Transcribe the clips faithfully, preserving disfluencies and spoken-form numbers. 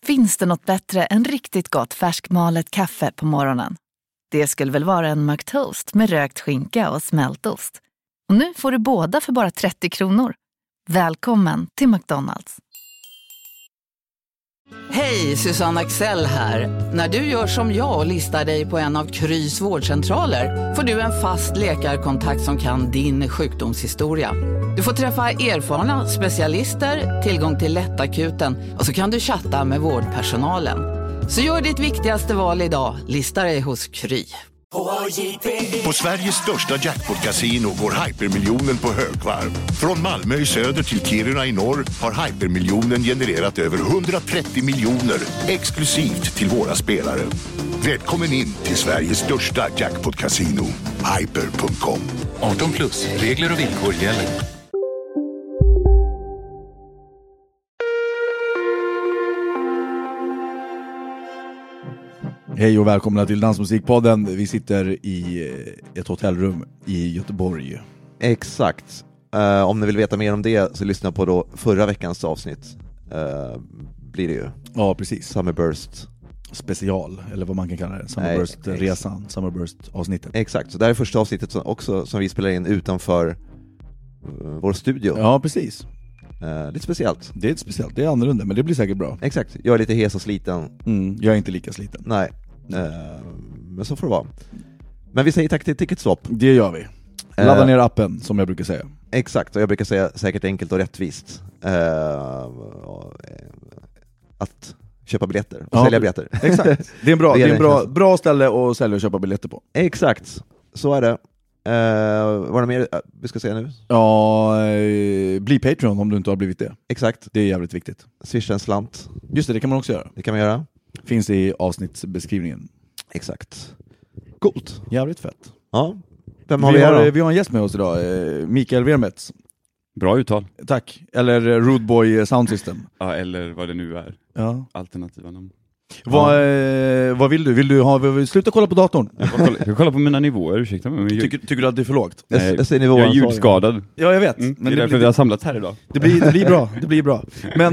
Finns det något bättre än riktigt gott färskmalet kaffe på morgonen? Det skulle väl vara en McToast med rökt skinka och smältost. Och nu får du båda för bara trettio kronor. Välkommen till McDonald's. Hej, Susanne Axel här. När du gör som jag och listar dig på en av Krys vårdcentraler får du en fast läkarkontakt som kan din sjukdomshistoria. Du får träffa erfarna specialister, tillgång till lättakuten och så kan du chatta med vårdpersonalen. Så gör ditt viktigaste val idag, listar dig hos Kry. På Sveriges största jackpot-casino går hypermiljonen på högvarv. Från Malmö i söder till Kiruna i norr har hypermiljonen genererat över hundratrettio miljoner exklusivt till våra spelare. Välkommen in till Sveriges största jackpot-casino, hyper punkt com. arton plus, regler och villkor gäller. Hej och välkomna till Dansmusikpodden. Vi sitter i ett hotellrum i Göteborg. Exakt. Uh, om ni vill veta mer om det så lyssna på då förra veckans avsnitt. Uh, blir det ju. Ja, precis. Summerburst special, eller vad man kan kalla det. Summerburst-resan, Summerburst-avsnittet. Exakt, så det här är första avsnittet som, också som vi spelar in utanför uh, vår studio. Ja, precis. Uh, lite speciellt. Det är lite speciellt, det är annorlunda, men det blir säkert bra. Exakt, jag är lite hes och sliten. Mm, jag är inte lika sliten. Nej, uh, men så får det vara. Men vi säger tack till Ticketswap. Det gör vi. Ladda uh, ner appen, som jag brukar säga. Exakt, och jag brukar säga säkert enkelt och rättvist. Uh, att köpa biljetter och ja, sälja biljetter. Exakt, det är en bra, det är en bra, bra ställe att sälja och köpa biljetter på. Exakt, så är det. Uh, vad är det mer vi ska säga nu? Ja, uh, bli Patreon om du inte har blivit det. Exakt. Det är jävligt viktigt. Swisha en slant. Just det, det kan man också göra. Det kan man göra. Finns i avsnittsbeskrivningen. Exakt. Coolt. Jävligt fett. Ja. Vem har vi, vi här har, då? vi har en gäst med oss idag, uh, Mikael Vermets. Bra uttal. Tack. Eller Rude Boy Sound System. Ja, eller vad det nu är. Ja. Alternativa namn. Vad, eh, vad vill du? Vill du ha, sluta kolla på datorn? Jag kollar, jag kollar på mina nivåer, ursäkta mig. Men tycker, tycker du att det är för lågt? Nej, jag, jag är ljudskadad. Ja, jag vet. Mm, men det är det därför blir, vi har samlats här idag. Det blir, det blir bra, det blir bra. Men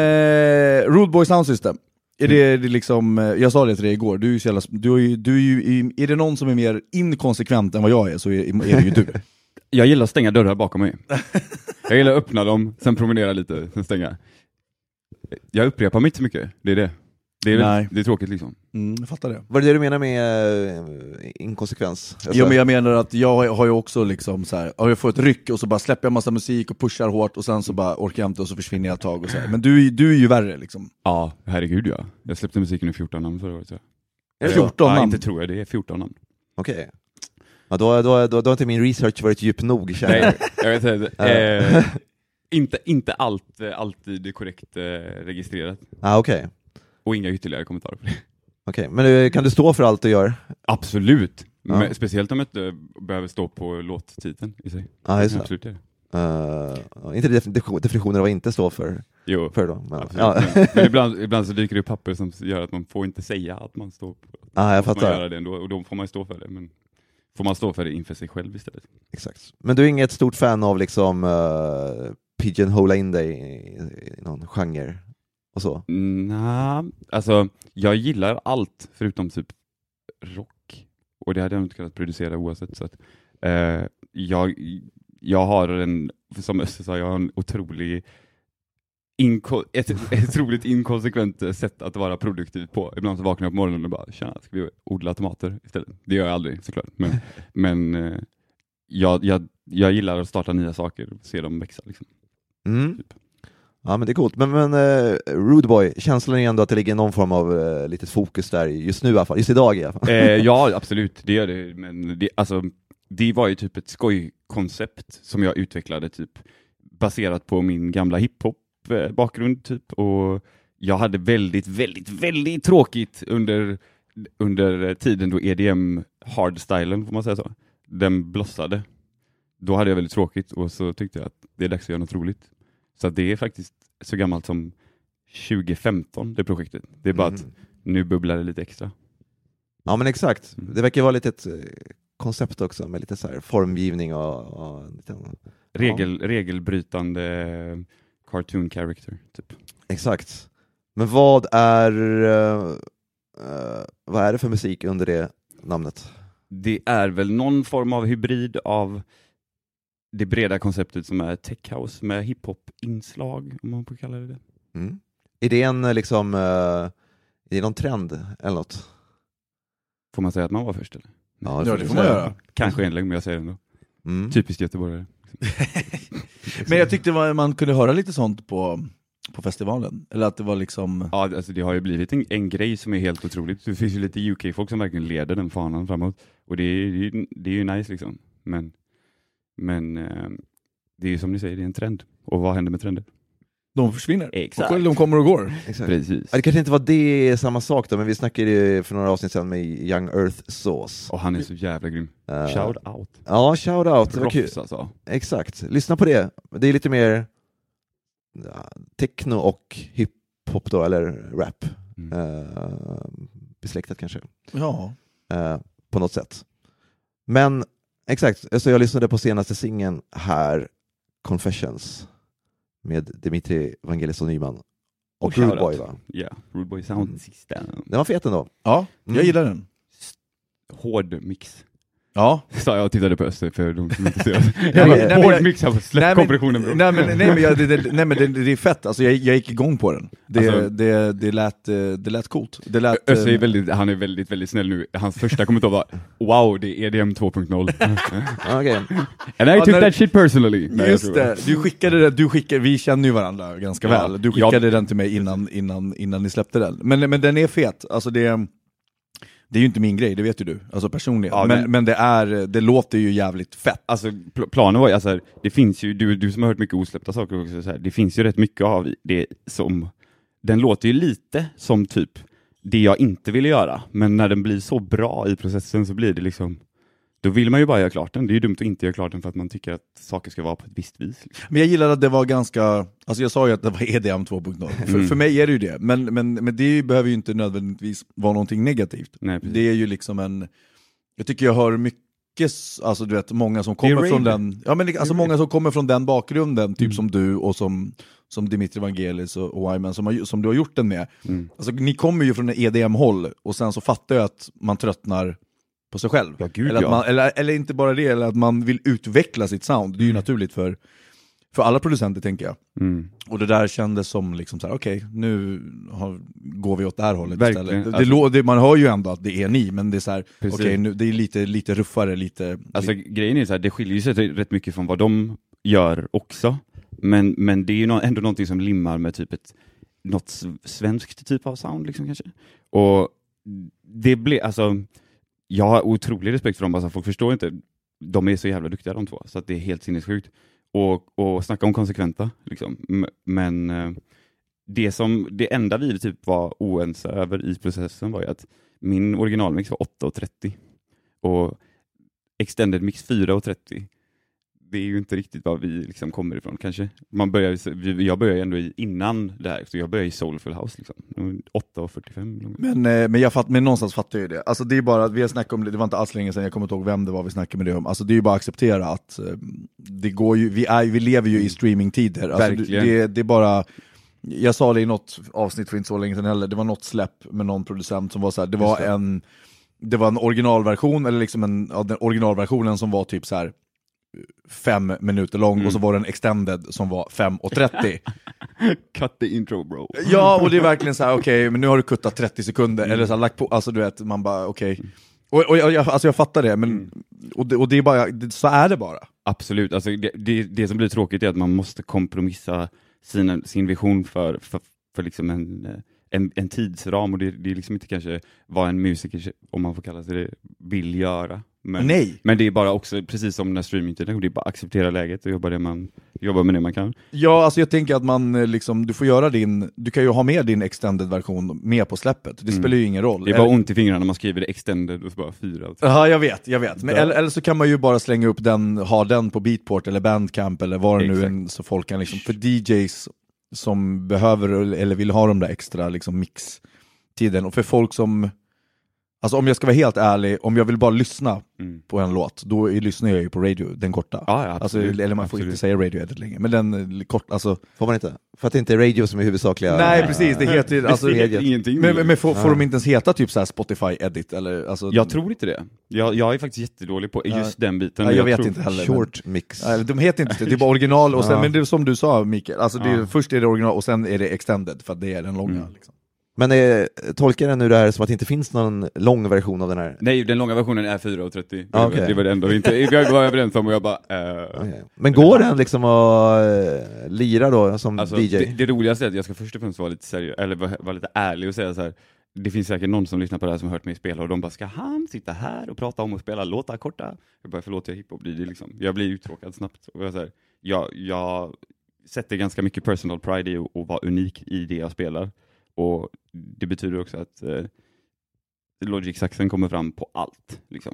eh, Rude Boy Sound System, är det, det liksom, jag sa det till dig igår, du är, så jävla, du är, ju, du är, ju, är det någon som är mer inkonsekvent än vad jag är, så är, är det ju du. Jag gillar att stänga dörrar bakom mig. Jag gillar att öppna dem, sen promenera lite, sen stänga. Jag upprepar mig inte så mycket, det är det. Det är, väl, det är tråkigt liksom. Mm, jag fattar det. Vad är det du menar med uh, inkonsekvens? Alltså... Ja, men jag menar att jag har ju också liksom så här, jag får ett ryck och så bara släpper jag massa musik och pushar hårt och sen så bara orkar jag inte och så försvinner jag ett tag och så här. Men du, du är ju värre liksom. Ja, herregud ja. Jag släppte musiken i fjorton namn förra året. Är det fjorton namn? Ja, inte tror jag, det är fjorton namn. Okej. Okay. Ja, då, då, då, då har inte min research varit djup nog, känner jag. Nej, jag vet inte. eh, inte, inte allt alltid korrekt eh, registrerat. Ah, okej. Okay. Och inga ytterligare kommentarer på det. Okej, okay, men kan du stå för allt du gör? Absolut. Ja. Men, speciellt om jag inte behöver stå på låttiteln i sig. Ja, ah, just det. Absolut det. Uh, inte definitionen av vad inte står för. Jo, för då, men, ja. men, men ibland, ibland så dyker det papper som gör att man får inte säga att man står på. Ah, jag fattar. Man göra det ändå, och då får man stå för det. Men får man stå för det inför sig själv istället. Exakt. Men du är inget stort fan av liksom uh, pigeonhola in dig i, i någon genre och så? Nej, alltså jag gillar allt förutom typ rock. Och det hade jag inte kunnat producera oavsett. Så att, uh, jag, jag har en, som Öster sa, jag har en otrolig Inko- ett, ett otroligt inkonsekvent sätt att vara produktiv på. Ibland så vaknar jag på morgonen och bara, tjena, ska vi odla tomater istället? Det gör jag aldrig såklart. Men, men eh, jag, jag, jag gillar att starta nya saker och se dem växa. Liksom. Mm. Typ. Ja, men det är coolt. Men, men uh, Rude Boy, känslan är ändå att det ligger någon form av uh, litet fokus där just nu i alla fall. Just idag i alla fall. Eh, ja, absolut. Det gör det. Men det, alltså, det var ju typ ett skojkoncept som jag utvecklade typ baserat på min gamla hiphop bakgrund typ, och jag hade väldigt, väldigt, väldigt tråkigt under, under tiden då E D M hardstylen, får man säga så, den blossade. Då hade jag väldigt tråkigt och så tyckte jag att det är dags att göra något roligt. Så det är faktiskt så gammalt som tjugo femton, det projektet. Det är bara mm. att nu bubblar det lite extra. Ja, men exakt. Det verkar vara lite ett koncept också med lite så här formgivning och, och lite, ja. Regel, regelbrytande cartoon character typ. Exakt. Men vad är uh, uh, vad är det för musik under det namnet? Det är väl någon form av hybrid av det breda konceptet som är tech house med hiphop-inslag, om man får kalla det det. Mm. Är det en liksom, uh, är det någon trend eller något? Får man säga att man var först eller? Ja, det, ja, det får man göra. Kanske en längd, men jag säger det ändå. Mm. Typiskt göteborgare. Men jag tyckte man kunde höra lite sånt på, på festivalen. Eller att det var liksom... Ja, alltså det har ju blivit en, en grej som är helt otroligt. Det finns ju lite U K-folk som verkligen leder den fanan framåt. Och det är, det är, det är ju nice liksom. Men, men eh, det är ju som ni säger, det är en trend. Och vad händer med trender? De försvinner. Exakt. Och de kommer och går. Exakt. Precis. Ja, det kanske inte var det samma sak då, men vi snackade för några avsnitt sedan med Young Earth Sauce. Och han är så jävla grym. Uh, shout out. Ja, shout out. Det var kul. Alltså. Exakt. Lyssna på det. Det är lite mer ja, techno och hiphop då, eller rap. Mm. Uh, besläktat kanske. Ja. Uh, på något sätt. Men exakt, så jag lyssnade på senaste singeln här, Confessions, med Dimitri Vangelis och Nyman. Och, och Rude Boy, va? Ja, yeah, Rude Boy Sound mm. System. Den var fet ändå. Ja, jag mm. gillar den. Hård mix. Ja. Så jag tittade på Öster för de som inte ser. Hård mix här på släppkompressionen, bro. Nej men, nej, men, jag, det, det, nej, men det, det är fett, alltså jag, jag gick igång på den. Det, alltså, det, det, lät, det lät coolt. Det lät, Öster är väldigt, han är väldigt, väldigt snäll nu. Hans första kommentar var wow, det är E D M två punkt noll. Okay. And I took ja, that shit personally. Nej, just det, du skickade det, du skickade, vi känner ju varandra ganska ja, väl. Du skickade jag... den till mig innan, innan, innan ni släppte den. Men, men den är fet, alltså det Det är ju inte min grej, det vet ju du, alltså personligen. Ja, men, men det är, det låter ju jävligt fett. Alltså pl- planen var ju, alltså, det finns ju, du, du som har hört mycket osläppta saker också, så här, det finns ju rätt mycket av det som, den låter ju lite som typ det jag inte ville göra, men när den blir så bra i processen så blir det liksom, då vill man ju bara göra klart den. Det är ju dumt att inte göra klart den för att man tycker att saker ska vara på ett visst vis. Liksom. Men jag gillar att det var ganska, alltså jag sa ju att det var E D M två punkt noll. Mm. För, för mig är det ju det, men, men, men det behöver ju inte nödvändigtvis vara någonting negativt. Nej, det är ju liksom en, jag tycker jag hör mycket, alltså du vet, många som kommer från den, ja men alltså många som kommer från den bakgrunden, typ mm. som du och som, som Dimitri Vangelis och, och Wyman som, har, som du har gjort den med. Mm. Alltså ni kommer ju från en E D M-håll och sen så fattar jag att man tröttnar på sig själv. Ja, gud, eller, att ja. man, eller, eller inte bara det, eller att man vill utveckla sitt sound. Det är ju mm. naturligt för, för alla producenter, tänker jag. Mm. Och det där kändes som liksom så här, okej, okay, nu har, går vi åt det här hållet verkligen. Istället. Det, alltså, det, man hör ju ändå att det är ni, men det är så här, okej, okay, nu, det är lite, lite ruffare, lite... Alltså li- grejen är så här, det skiljer sig rätt mycket från vad de gör också. Men, men det är ju no- ändå någonting som limmar med typ ett, något svenskt typ av sound liksom kanske. Och det blir, alltså... Jag har otrolig respekt för dem, alltså folk förstår inte, de är så jävla duktiga de två, så att det är helt sinnessjukt. Och, och snacka om konsekventa, liksom. Men det som, det enda vi typ var oense över i processen var ju att min originalmix var åtta trettio och extended mix fyra trettio. Det är ju inte riktigt vad vi liksom kommer ifrån kanske. Man börjar, jag börjar ändå i, innan det här, så jag börjar i Soulful House liksom. åtta fyrtiofem. Men, men, jag fatt, men någonstans fattar jag ju det. Alltså det är bara, vi har snackat om det, det var inte alls länge sedan, jag kommer inte ihåg vem det var vi snackade med det om. Alltså det är ju bara att acceptera att det går ju, vi, är, vi lever ju i streamingtider. Alltså verkligen. Det, det är bara, jag sa det i något avsnitt för inte så länge sedan heller, det var något släpp med någon producent som var så här, det var en, det var en originalversion, eller liksom en, ja, den originalversionen som var typ så här fem minuter lång mm. och så var den extended som var fem trettio. Cut the intro, bro. Ja, och det är verkligen så här, okej, okay, men nu har du kuttat trettio sekunder mm. eller så här, lagt på, alltså du vet, man bara okej. Okay. Och, och jag, alltså jag fattar det, men mm. och, det, och det är bara, det, så är det bara. Absolut, alltså det, det, det som blir tråkigt är att man måste kompromissa sina, sin vision för, för, för liksom en, en, en tidsram, och det, det är liksom inte kanske vad en musiker, om man får kalla sig det, vill göra. Men, Nej. men det är bara också, precis som när streamingtiden, det är bara acceptera läget och jobba, det man, jobba med det man kan. Ja, alltså jag tänker att man liksom, du får göra din, du kan ju ha med din extended-version med på släppet. Det mm. spelar ju ingen roll. Det är bara ont i fingrarna när man skriver det extended och så bara fyra. Ja, jag vet, jag vet. Men, eller, eller så kan man ju bara slänga upp den, ha den på Beatport eller Bandcamp eller vad det nu är, så folk kan liksom, för D Js som behöver eller vill ha de där extra liksom mix-tiden, och för folk som Alltså om jag ska vara helt ärlig, om jag vill bara lyssna Mm. på en låt, då lyssnar jag ju på radio, den korta. Ja, ja, alltså, absolut. eller man får Absolut. inte säga radio edit längre, men den kort, alltså... Får man inte? För att det inte är radio som är huvudsakliga... Nej, precis, det heter alltså, Det heter ingenting. Men, men, men får, får Ja. de inte ens heta typ så här Spotify edit? Eller, alltså, Jag tror inte det. Jag, jag är faktiskt jättedålig på just Ja. den biten. Nej, men jag vet tror... inte heller. Short mix. Nej, de heter inte det, det är bara original och sen, Ja. men det är som du sa Mikael, alltså det är, Ja. först är det original och sen är det extended för att det är den långa. Mm. Liksom. Men eh, tolkar jag nu det här som att det inte finns någon lång version av den här? Nej, den långa versionen är fyra och trettio. Ah, okay. Det var det enda vi inte jag var överens om och jag bara... Uh... Okay. Men går den liksom att uh, lira då som Alltså, D J? det, det roligaste är att jag ska först och främst vara lite seriös, eller vara, vara lite ärlig och säga så här. Det finns säkert någon som lyssnar på det här som har hört mig spela och de bara, ska han sitta här och prata om och spela låtar korta? Jag bara, förlåt, jag hiphop, det är liksom. Jag blir uttråkad snabbt. Och jag, så här, jag, jag sätter ganska mycket personal pride i att vara unik i det jag spelar. Och det betyder också att eh, Logic-saxen kommer fram på allt. Liksom.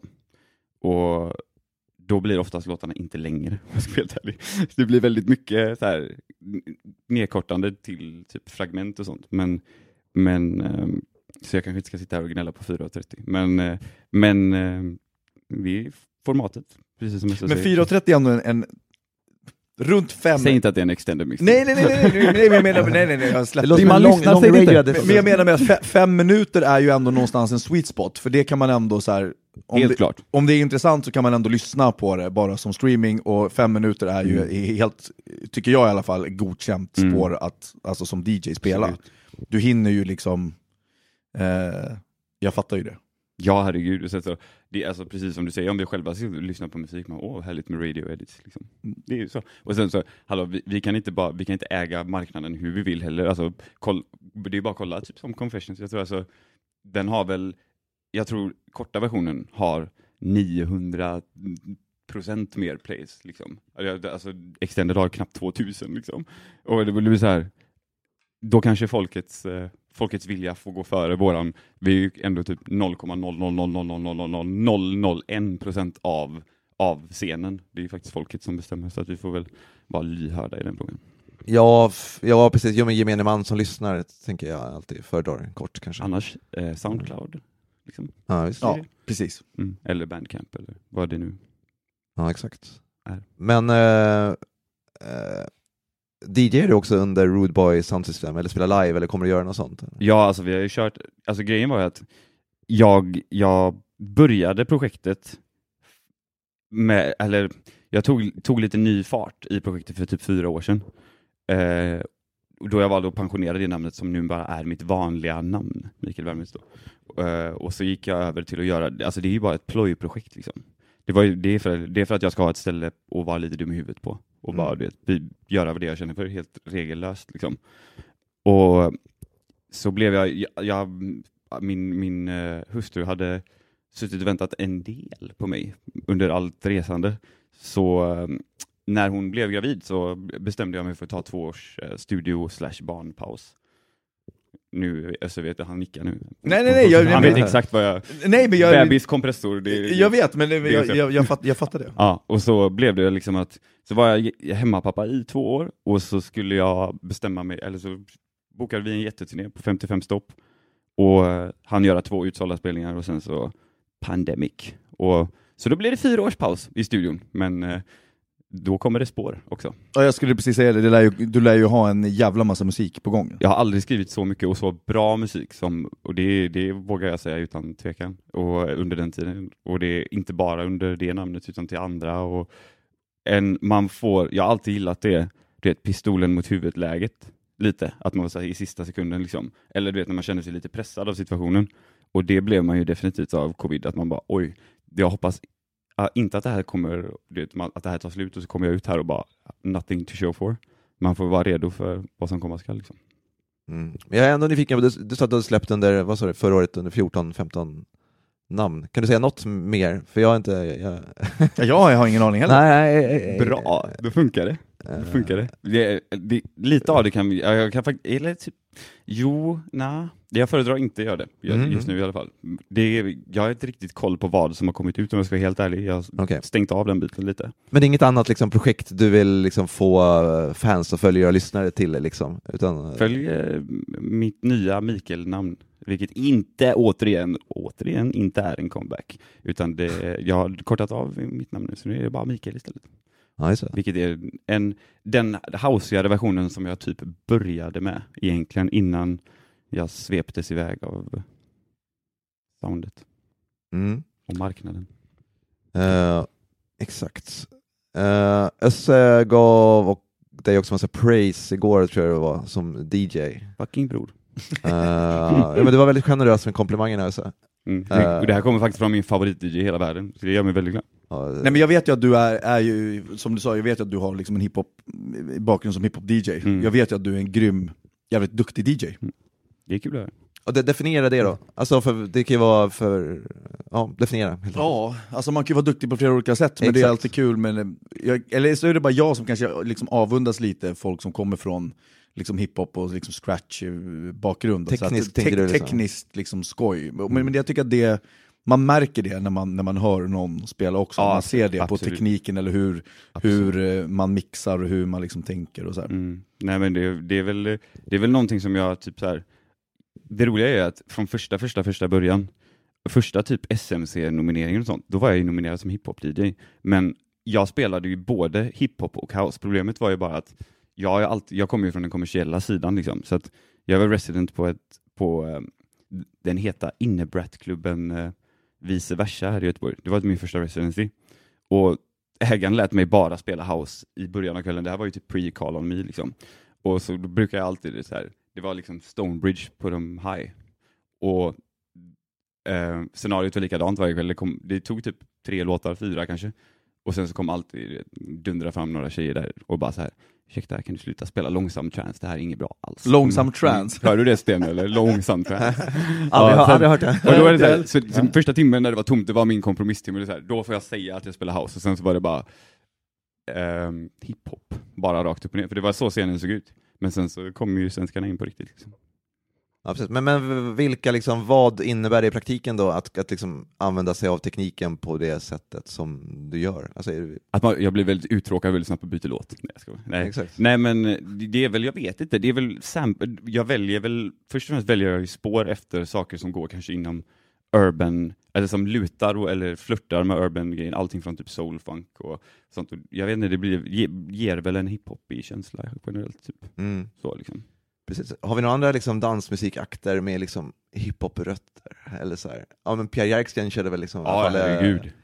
Och då blir oftast låtarna inte längre. Det blir väldigt mycket så här, nedkortande till typ fragment och sånt. Men, men eh, så jag kanske inte ska sitta här och gnälla på fyra och trettio. Men, eh, men eh, vi är formatet. Precis som jag Men säger. fyra och trettio är ändå en, en runt fem... Säg inte att det är en extended mix. Nej, nej, nej, nej, nej, nej, jag menar, nej, nej, nej, jag Det släpper. låter Men, som en man lång, lyssnar, lång säg inte. radio. Men, men jag menar med att fe, fem minuter är ju ändå någonstans en sweet spot, för det kan man ändå så här, om Helt det, klart. om det är intressant så kan man ändå lyssna på det bara som streaming, och fem minuter är ju Mm. helt, tycker jag i alla fall, godkänt Mm. spår att, alltså som D J spela. Absolut. Du hinner ju liksom, eh, jag fattar ju det. Ja, herregud. Så, så, det är alltså precis som du säger, om vi själva ska lyssna på musik, man, åh, härligt med radio edits. Liksom. Det är ju så. Och sen så, hallå, vi, vi, kan inte bara, vi kan inte äga marknaden hur vi vill heller. Alltså, koll, det är bara att kolla, typ som Confessions. Jag tror alltså, den har väl, jag tror korta versionen har niohundra procent mer plays. Liksom. Alltså, extended har knappt tvåtusen. Liksom. Och det blir så här, då kanske folkets... Eh, folkets vilja får gå före våran. Vi är ju ändå typ noll komma noll noll noll noll noll noll noll noll noll en procent av, av scenen. Det är ju faktiskt folket som bestämmer, så att vi får väl vara lyhörda i den frågan. Ja, f- ja precis. Jo, men gemene man som lyssnar tänker jag alltid föredrar kort kanske. Annars eh, Soundcloud. Liksom. Ja, visst. Ja, precis. Mm. Eller Bandcamp eller vad det nu Ja, exakt. är. Men eh, eh, D J är du också under Rude Boy Sound System, eller spelar live, eller kommer du göra något sånt? Ja, alltså vi har ju kört, alltså grejen var ju att jag, jag började projektet med, eller jag tog, tog lite ny fart i projektet för typ fyra år sedan. Eh, då jag valde att pensionera det namnet som nu bara är mitt vanliga namn, Mikael Wärmnitz då. Eh, och så gick jag över till att göra, alltså det är ju bara ett plojprojekt liksom. Det, var ju, det, är för, det är för att jag ska ha ett ställe att vara lite dum i huvudet på. Och bara Mm. det, göra vad det jag känner för, helt regellöst liksom. Och så blev jag, jag, jag min, min uh, hustru hade suttit och väntat en del på mig under allt resande. Så uh, när hon blev gravid så bestämde jag mig för att ta två års uh, studio slash barnpaus. Nu, så vet jag, han nickar nu. Nej, nej, nej, jag- han vet exakt vad jag... Nej, men jag, Bebis kompressor. Det, jag vet, men det, det är jag, så. jag, jag, fatt, jag fattar det. Ja, och så blev det liksom att så var jag hemmapappa i två år och så skulle jag bestämma mig, eller så bokade vi en jätteturné på femtiofem stopp och han göra två utsålda spelningar och sen så pandemic. Och så då blev det fyra års paus i studion, men eh, då kommer det spår också. Ja, jag skulle precis säga det, det lär ju, du lär ju ha en jävla massa musik på gång. Jag har aldrig skrivit så mycket och så bra musik som, och det, det vågar jag säga utan tvekan, och under den tiden. Och det är inte bara under det namnet utan till andra. Och en, man får, jag har alltid gillat det, det är pistolen mot huvudet-läget. Lite, att man var så här, i sista sekunden liksom. Eller du vet när man känner sig lite pressad av situationen. Och det blev man ju definitivt av covid, att man bara oj, jag hoppas uh, inte att det här kommer, du vet, att det här tar slut och så kommer jag ut här och bara nothing to show for. Man får vara redo för vad som komma skall liksom. Mm. Jag är ändå nyfiken, du, du sa att du hade släppt under, vad sa du, förra året under fjorton femton namn. Kan du säga något mer? För jag har inte... Jag, Ja, jag har ingen aning heller. nej, Bra, då funkar det. Hur funkar det? det, det lite av det kan jag, jag kan faktiskt, eller typ, jo, nej, jag föredrar inte göra det Mm. just nu i alla fall. Det är, jag har inte riktigt koll på vad som har kommit ut om jag ska vara helt ärlig. Jag har Okay. stängt av den biten lite. Men det är inget annat liksom, projekt du vill liksom, få fans och följare och lyssnare till? Liksom, utan... Följ eh, mitt nya Mikael-namn, vilket inte återigen, återigen inte är en comeback. Utan det, jag har kortat av mitt namn nu, så nu är det bara Mikael istället. Ja, just det. Vilket är en, den houseigare versionen som jag typ började med egentligen innan jag sveptes iväg av soundet Mm. och marknaden. Uh, exakt. Uh, Össe gav och dig också massa praise igår, tror jag det var, som D J. Fucking bror. Uh, ja, men det var väldigt generöst med komplimangerna. Össe. Mm. Uh, och det här kommer faktiskt från min favorit-D J i hela världen, så det gör mig väldigt glad. uh, Nej men jag vet ju att du är, är ju, som du sa, jag vet ju att du har liksom en hiphop bakgrund som hiphop-D J. Mm. Jag vet ju att du är en grym, jävligt duktig D J. Mm. Det är kul det här. Och det, definiera det då. Alltså för, det kan ju vara för... Ja, definiera. Helt Ja, alltså man kan ju vara duktig på flera olika sätt, men Exakt. det är alltid kul. Men jag, eller så är det bara jag som kanske liksom avundas lite folk som kommer från liksom hiphop och liksom scratch bakgrund. Tekniskt, så att, tänker du te- liksom. Tekniskt liksom skoj. Men, men jag tycker att det, man märker det när man, när man hör någon spela också. Ja, man ser det absolut. på tekniken eller hur, hur eh, man mixar och hur man liksom tänker och så här. Mm. Nej men det, det, är väl, det är väl någonting som jag typ så här. Det roliga är att från första, första, första början, första typ S M C-nomineringen och sånt, då var jag ju nominerad som hiphop-D J. Men jag spelade ju både hiphop och house. Problemet var ju bara att jag, är alltid, jag kommer ju från den kommersiella sidan liksom, så att jag var resident på, ett, på um, den heta Innebrat-klubben uh, Vice Versa här i Göteborg. Det var min första residency. Och ägaren lät mig bara spela house i början av kvällen. Det här var ju typ pre-call on me liksom. Och så då brukar jag alltid så här. Det var liksom Stonebridge på de high. Och eh, scenariot var likadant varje kväll. Det, kom, det tog typ tre låtar, fyra kanske. Och sen så kom alltid dundra fram några tjejer där och bara så här: ursäkta, kan du sluta spela långsam trance? Det här är inget bra alls. Långsam Mm. trance? Hör du det, Sten, eller? Långsam trance. aldrig, Ja, har, aldrig hört det. Och då var det så här, så, så första timmen när det var tomt, det var min kompromisstimme. Det så här, då får jag säga att jag spelar house. Och sen så var det bara ehm, hiphop. Bara rakt upp och ner. För det var så scenen såg ut. Men sen så kom ju svenskarna in på riktigt. Liksom. Ja, precis. Men, men vilka, liksom, vad innebär det i praktiken då att, att liksom använda sig av tekniken på det sättet som du gör? Alltså, är det... Att man, jag blir väldigt uttråkad väldigt snabbt på byta låt. Nej, jag ska, nej. Exakt. nej, men det är väl, jag vet inte. Det är väl sample, jag väljer väl, först och främst väljer jag ju spår efter saker som går kanske inom urban, eller som lutar eller flörtar med urban-grejen. Allting från typ soul, funk och sånt. Jag vet inte, det blir, ge, ger väl en hiphop i känsla generellt. Typ. Mm. Så liksom. Precis. Har vi några andra liksom, dansmusikakter med liksom, hiphop-rötter? Eller så här? Ja, men Pierre Jerksten körde väl liksom... Ja, herregud.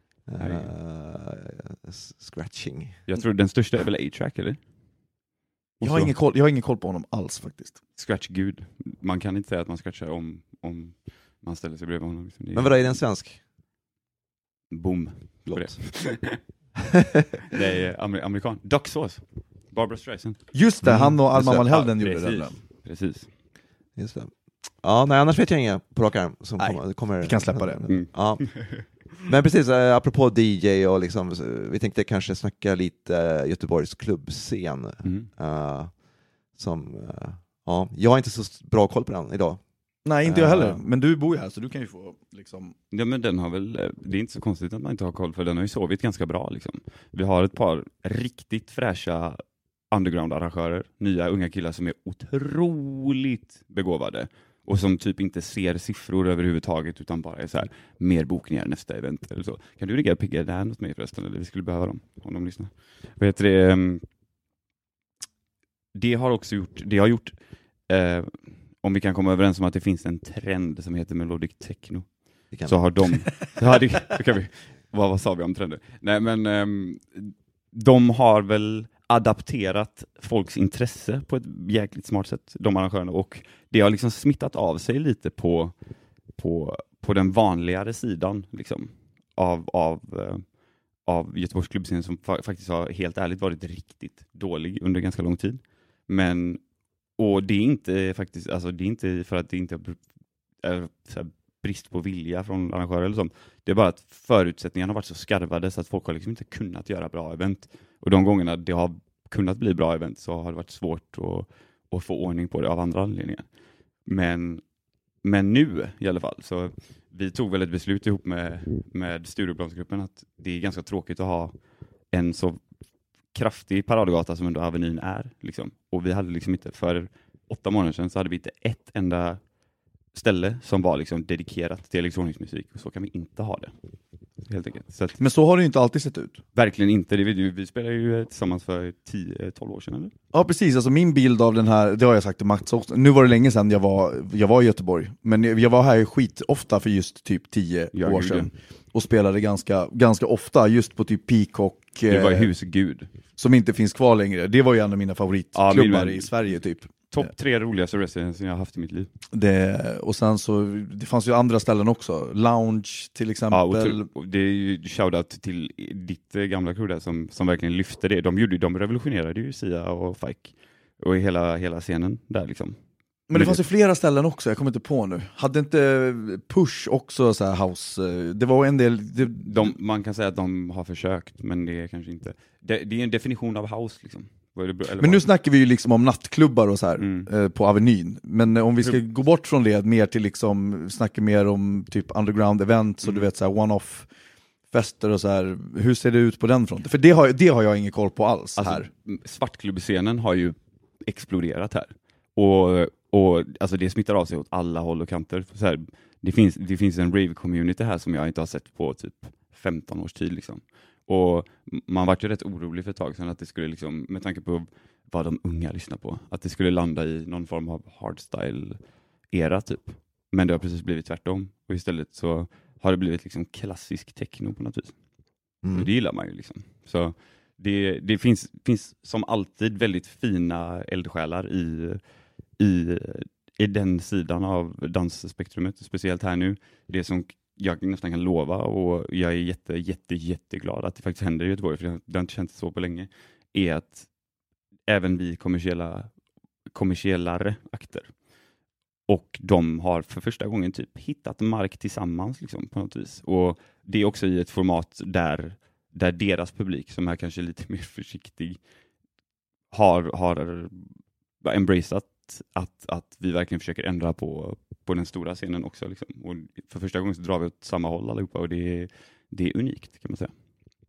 Uh, scratching. Jag tror den största är väl A-Track, eller? Jag har, ingen koll, jag har ingen koll på honom alls faktiskt. Scratch-gud. Man kan inte säga att man scratchar om, om man ställer sig bredvid honom. Liksom. Men vadå, är den svensk? Boom. Låt. Det är amer- amerikan. Doc Sauce. Barbara Streisand. Just det, Mm, han och Alma just det. Van Helden Ja, gjorde precis. den. Precis. Just det. Ja, nej, annars vet jag inga på rak arm som Nej, kommer, kommer... vi kan släppa det. Mm. Ja. Men precis, eh, apropå D J och liksom, vi tänkte kanske snacka lite eh, Göteborgs klubbscen. Mm. Uh, som, uh, ja, jag har inte så bra koll på den idag. Nej, inte jag heller. Uh. Men du bor ju här så du kan ju få liksom... Ja, men den har väl, det är inte så konstigt att man inte har koll, för den har ju sovit ganska bra liksom. Vi har ett par riktigt fräscha underground-arrangörer, nya unga killar som är otroligt begåvade och som typ inte ser siffror överhuvudtaget utan bara är så här, mer bokningar nästa event eller så. Kan du ringa Pigga Dan åt mig förresten, eller vi skulle behöva dem om de lyssnar. Vad heter det? Det har också gjort, det har gjort eh, om vi kan komma överens om att det finns en trend som heter melodic techno. Så har de, ja, det, det kan vi, vad, vad sa vi om trender? Nej, men um, de har väl adapterat folks intresse på ett jäkligt smart sätt, de arrangörerna, och det har liksom smittat av sig lite på, på, på den vanligare sidan liksom, av, av, uh, av Göteborgs klubbscen som fa- faktiskt har helt ärligt varit riktigt dålig under ganska lång tid. Men, och det är inte faktiskt, alltså det är inte för att det inte är så här, brist på vilja från arrangörer eller sånt. Det är bara att förutsättningarna har varit så skarvade så att folk har liksom inte kunnat göra bra event. Och de gångerna det har kunnat bli bra event så har det varit svårt att, att få ordning på det av andra anledningar. Men, men nu i alla fall, så vi tog väl ett beslut ihop med, med Stureplansgruppen att det är ganska tråkigt att ha en så kraftig paradgata som ändå Avenyn är. Liksom. Och vi hade liksom inte, för åtta månader sedan så hade vi inte ett enda ställe som var liksom dedikerat till elektronisk musik. Och så kan vi inte ha det. Helt enkelt. Så att, Men så har det ju inte alltid sett ut. verkligen inte. Det vi, vi spelade ju tillsammans för tio tolv år sedan, eller? Ja, precis. Alltså min bild av den här, det har jag sagt till Mats också. Nu var det länge sedan jag var, jag var i Göteborg. Men jag var här skit ofta för just typ tio Ja, år gud, sedan. Och spelade ganska, ganska ofta just på typ Peacock. Det var eh, husgud. Som inte finns kvar längre. Det var ju en av mina favoritklubbar Ja, min- i Sverige typ. Topp tre roligaste residency jag har haft i mitt liv. Det, och sen så, det fanns ju andra ställen också. Lounge till exempel. Ja, och till, och det är ju shoutout till ditt eh, gamla crew där som, som verkligen lyfte det. De, gjorde, de revolutionerade ju Sia och Fike och hela, hela scenen där liksom. Men det fanns ju flera ställen också, jag kommer inte på nu. Hade inte Push också så här house? Det var en del... Det... De, man kan säga att de har försökt, men det är kanske inte... Det, det är en definition av house liksom. Eller Men vad? nu snackar vi ju liksom om nattklubbar och så här Mm. eh, på Avenyn. Men eh, om vi ska gå bort från det mer till liksom snacka mer om typ underground events och Mm. du vet så här one-off fester och så här. Hur ser det ut på den fronten? För det har, det har jag ingen koll på alls Alltså, här. svartklubbscenen har ju exploderat här. Och, och alltså det smittar av sig åt alla håll och kanter. Så här, det, finns, det finns en rave-community här som jag inte har sett på typ femton års tid. Liksom. Och man var ju rätt orolig för ett tag sedan att det skulle, liksom, med tanke på vad de unga lyssnar på, att det skulle landa i någon form av hardstyle-era typ. Men det har precis blivit tvärtom. Och istället så har det blivit liksom klassisk techno på något vis. Mm. Och det gillar man ju liksom. Så det, det finns, finns som alltid väldigt fina eldsjälar i, i, i den sidan av dansspektrumet, speciellt här nu. Det som jag nästan kan lova, och jag är jätte, jätte, jätteglad att det faktiskt händer i Göteborg, för det har inte känts så på länge, är att även vi kommersiella, kommersiellare akter, och de har för första gången typ hittat mark tillsammans liksom, på något vis. Och det är också i ett format där, där deras publik, som är kanske lite mer försiktig, har, har embraceat att, att vi verkligen försöker ändra på, på den stora scenen också. Liksom. Och för första gången så drar vi åt samma håll allihopa, och det är, det är unikt kan man säga.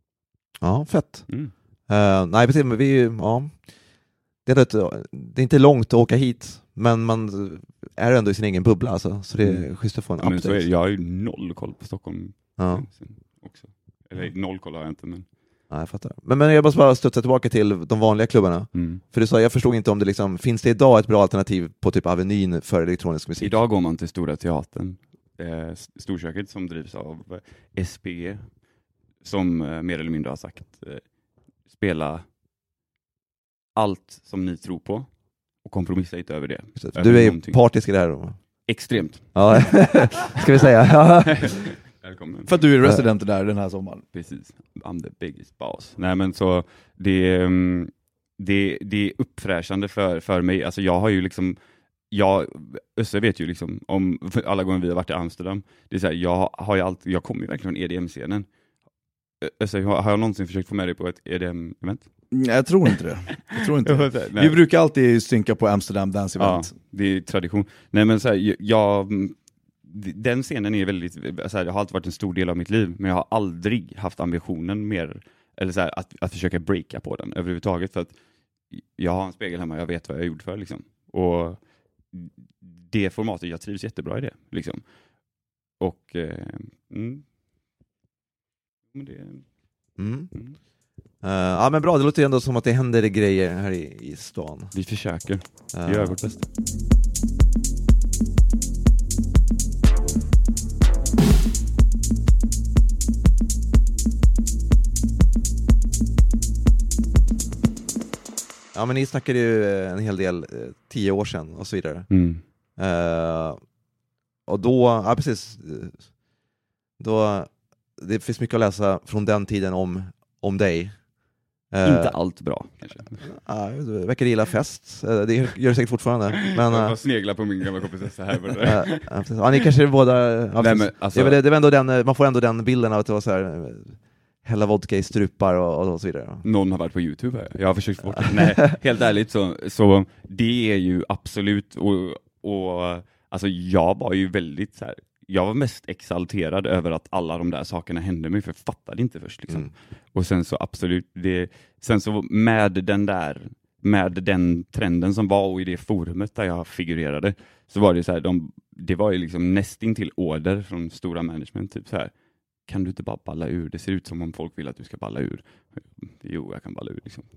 Ja, fett. Mm. Uh, nej, precis, men vi, ja, det, är ett, det är inte långt att åka hit, men man är ändå i sin egen bubbla, alltså, så det är Mm. schysst att få en Ja, men så är update. det. Jag har ju noll koll på Stockholm Ja. också. Eller noll koll har jag inte, men... Ja, jag fattar. Men, men jag måste bara studsa tillbaka till de vanliga klubbarna. Mm. För du sa, jag förstod inte om det liksom, finns det idag ett bra alternativ på typ Avenyn för elektronisk musik? Idag går man till Stora Teatern, eh, storköket som drivs av eh, S P G, som eh, mer eller mindre har sagt eh, spela allt som ni tror på och kompromissa inte över det. Precis. Över Du är ju någonting. partisk i det här då. Extremt. Ja, ska vi säga. Ja. Välkommen. För att du är resident där den här sommaren. Precis. I'm the biggest boss. Nej, men så det, mm, det, det är uppfräschande för, för mig. Alltså jag har ju liksom, jag, Össe vet ju liksom, om alla gånger vi har varit i Amsterdam, det är så här, jag har ju alltid, jag kommer ju verkligen från E D M-scenen. Össe, har, har jag någonsin försökt få med dig på ett E D M-event? Nej, jag tror inte det. Jag tror inte det. Vi Nej. brukar alltid synka på Amsterdam Dance Ja, Event. det är tradition. Nej, men så här, jag, den scenen är väldigt, så här, det har alltid varit en stor del av mitt liv, men jag har aldrig haft ambitionen mer, eller så här, att, att försöka breaka på den överhuvudtaget, för att jag har en spegel hemma, jag vet vad jag är gjord för liksom. Och det formatet, jag trivs jättebra i det liksom. Och eh, mm. Men det, Mm. mm. Uh, ja, men bra, det låter ju ändå som att det händer grejer här i, i stan. Vi försöker, Uh, vi gör vårt bästa. Ja, men ni snackade ju eh, en hel del eh, tio år sedan och så vidare. Mm. Uh, och då, ja precis, då, det finns mycket att läsa från den tiden om, om dig. Uh, Inte allt bra kanske. Ja, du verkar gilla fest, uh, det gör det säkert fortfarande. Men, Jag uh, bara sneglar på min gamla kompis så här. uh, ja, precis. Ja, ni kanske är båda, ja, Nej, precis. men, alltså, Ja, men det, det var ändå den, man får ändå den bilden av att det var så här uh, hälla vodka i strupar och, och så vidare. Någon har varit på YouTube här. Jag har försökt få bort det. Nej, helt ärligt så, så det är ju absolut och, och alltså jag var ju väldigt så här, jag var mest exalterad över att alla de där sakerna hände mig, för jag fattade inte först liksom. Mm. Och sen så absolut det, sen så med den där med den trenden som var och i det forumet där jag figurerade, så var det så här, de, det var ju liksom nästintill order från stora management typ så här. Kan du inte bara balla ur? Det ser ut som om folk vill att du ska balla ur. Jo, jag kan balla ur liksom.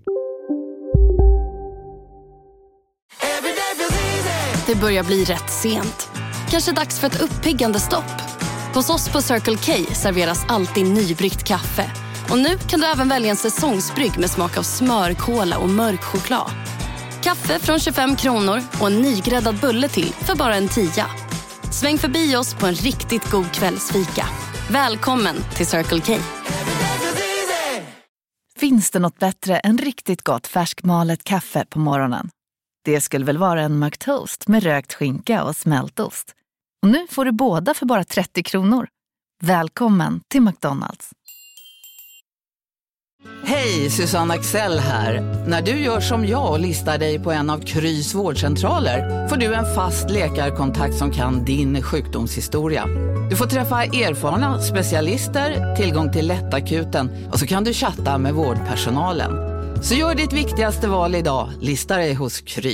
Det börjar bli rätt sent. Kanske dags för ett uppiggande stopp. Hos oss på Circle K serveras alltid nybryggt kaffe. Och nu kan du även välja en säsongsbrygg med smak av smör, kola och mörk choklad. Kaffe från tjugofem kronor och en nygräddad bulle till för bara en tia. Sväng förbi oss på en riktigt god kvällsfika. Välkommen till Circle K. Finns det något bättre än riktigt gott färskmalet kaffe på morgonen? Det skulle väl vara en McToast med rökt skinka och smältost. Och nu får du båda för bara trettio kronor. Välkommen till McDonald's. Hej, Susanne Axel här. När du gör som jag och listar dig på en av Krys vårdcentraler får du en fast läkarkontakt som kan din sjukdomshistoria. Du får träffa erfarna specialister, tillgång till lättakuten och så kan du chatta med vårdpersonalen. Så gör ditt viktigaste val idag, lista dig hos Kry.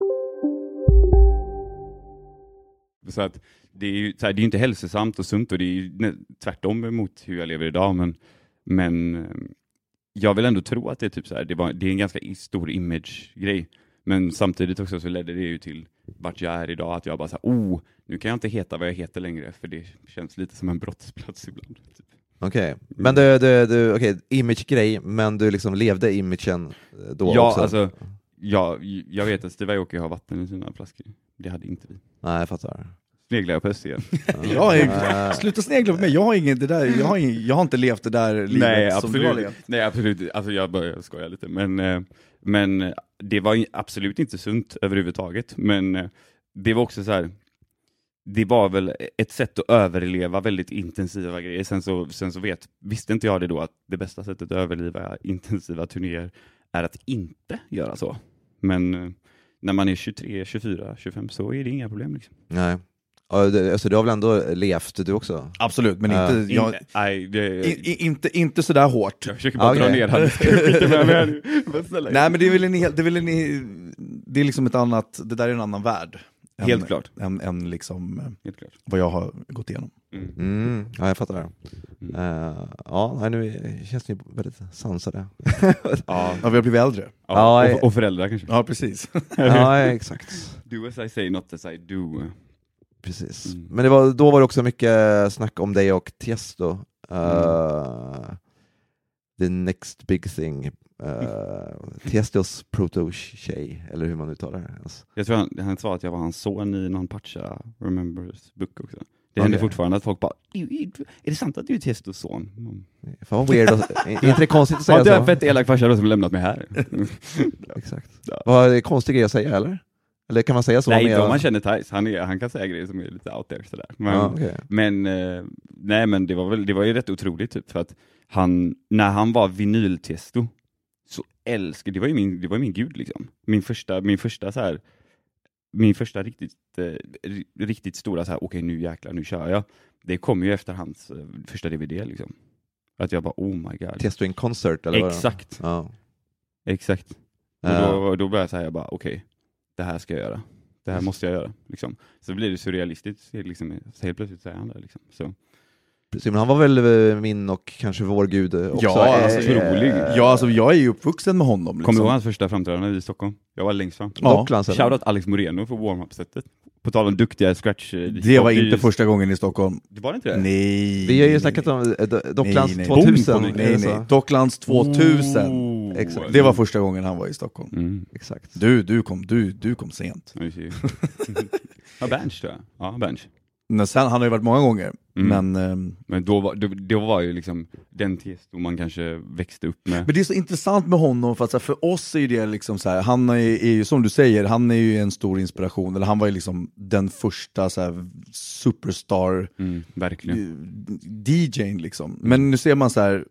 Så att det är ju så här, det är inte hälsosamt och sunt och det är ju tvärtom emot hur jag lever idag, men, men jag vill ändå tro att det är typ så här, det, var, det är en ganska stor image-grej, men samtidigt också så ledde det ju till vart jag är idag, att jag bara så här, oh, nu kan jag inte heta vad jag heter längre, för det känns lite som en brottsplats ibland. Typ. Okej, okay. Men du, du, du okej, okay, image-grej, men du liksom levde imagen då ja, också? Ja, alltså, ja, jag vet att Steve Aoki har vatten i sina flaskor. Det hade inte vi. Nej, jag fattar. Sneglar jag på S igen. Ja, jag, sluta snegla på mig. Jag har ingen det där. Jag har, ingen, jag har inte levt det där livet. Nej, som du har levt. Nej, absolut. Alltså jag börjar skoja lite, men men det var absolut inte sunt överhuvudtaget, men det var också så här, det var väl ett sätt att överleva väldigt intensiva grejer. Sen så sen så vet visste inte jag det då, att det bästa sättet att överleva intensiva turnéer är att inte göra så. Men när man är tjugotre, tjugofyra, tjugofem så är det inga problem liksom. Nej. Alltså du har väl ändå levt du också? Absolut, men inte, uh, jag, in, nej, det, in, in, inte, inte sådär hårt. Jag försöker bara okay. dra ner här. Nej, men det är väl en, det är väl en, det är liksom ett annat, det där är en annan värld. Helt än, klart. Än, än liksom Helt klart. Vad jag har gått igenom. Mm. Mm, ja, jag fattar det. Mm. Uh, ja, nu känns ni väldigt sansade. Ja, vi har blivit äldre. Ja, och, och föräldrar kanske. Ja, precis. Ja, exakt. Do as I say, not as I do. Precis. Mm. Men det var, då var det också mycket snack om dig och Tiesto. Uh, mm. The next big thing. Uh, Tiestos proto-tjej, eller hur man uttalar det. Alltså. Jag tror han, han sa att jag var hans son i någon Pacha Remembers book också. Det händer okay. fortfarande att folk bara, är det sant att du är Tiestos son? Mm. Fan vad weird. Är inte det konstigt att säga ja, så? Det är en fett elak farsa som lämnat mig här. Exakt. Ja. Vad är det konstig grej att säga, eller? Eller kan man säga så? Nej, inte om man känner Thijs. Han, är, han kan säga grejer som är lite out there sådär. Men, ah, okay. men, eh, nej, men det var, väl, det var ju rätt otroligt typ, för att han, när han var vinyl-Tiesto så älskade, det var ju min, det var min gud liksom. Min första, min första så här, min första riktigt, eh, riktigt stora så här, okej okay, nu jäklar, nu kör jag. Det kom ju efter hans eh, första D V D liksom. Att jag bara, oh my god. Tiesto in concert eller vad? Exakt. Ja. Exakt. Och då, då började jag säga bara, okej. Okay, det här ska jag göra. Det här måste jag göra. Liksom. Så blir det surrealistiskt. Liksom, så helt plötsligt säger han det. Liksom. Så. Precis, men han var väl min och kanske vår gud också. Ja, alltså, trolig. Ja, alltså, jag är ju uppvuxen med honom. Liksom. Kommer du ihåg hans första framträdande i Stockholm? Jag var längst fram. Ja. Shoutout Alex Moreno för warm-up-sättet. På tal om duktiga scratch. Det var inte första gången i Stockholm. Det var inte det? Nej. Vi har ju snackat om Docklands nej, nej. tvåtusen. Nej, nej, nej. Docklands tvåtusen. Oh. Exakt. Det var första gången han var i Stockholm. Mm. Exakt. Du, du, kom, du, du kom sent. Ja, Bench tror jag. Ja, Bench. Men sen, han har ju varit många gånger. Mm. Men, um... men då, var, då, då var ju liksom den Tiesto man kanske växte upp med. Men det är så intressant med honom, för att så här, för oss är ju det liksom så här, han är, är ju som du säger, han är ju en stor inspiration, eller han var ju liksom den första så här, superstar mm, verkligen. D J:n liksom. Men nu ser man så här,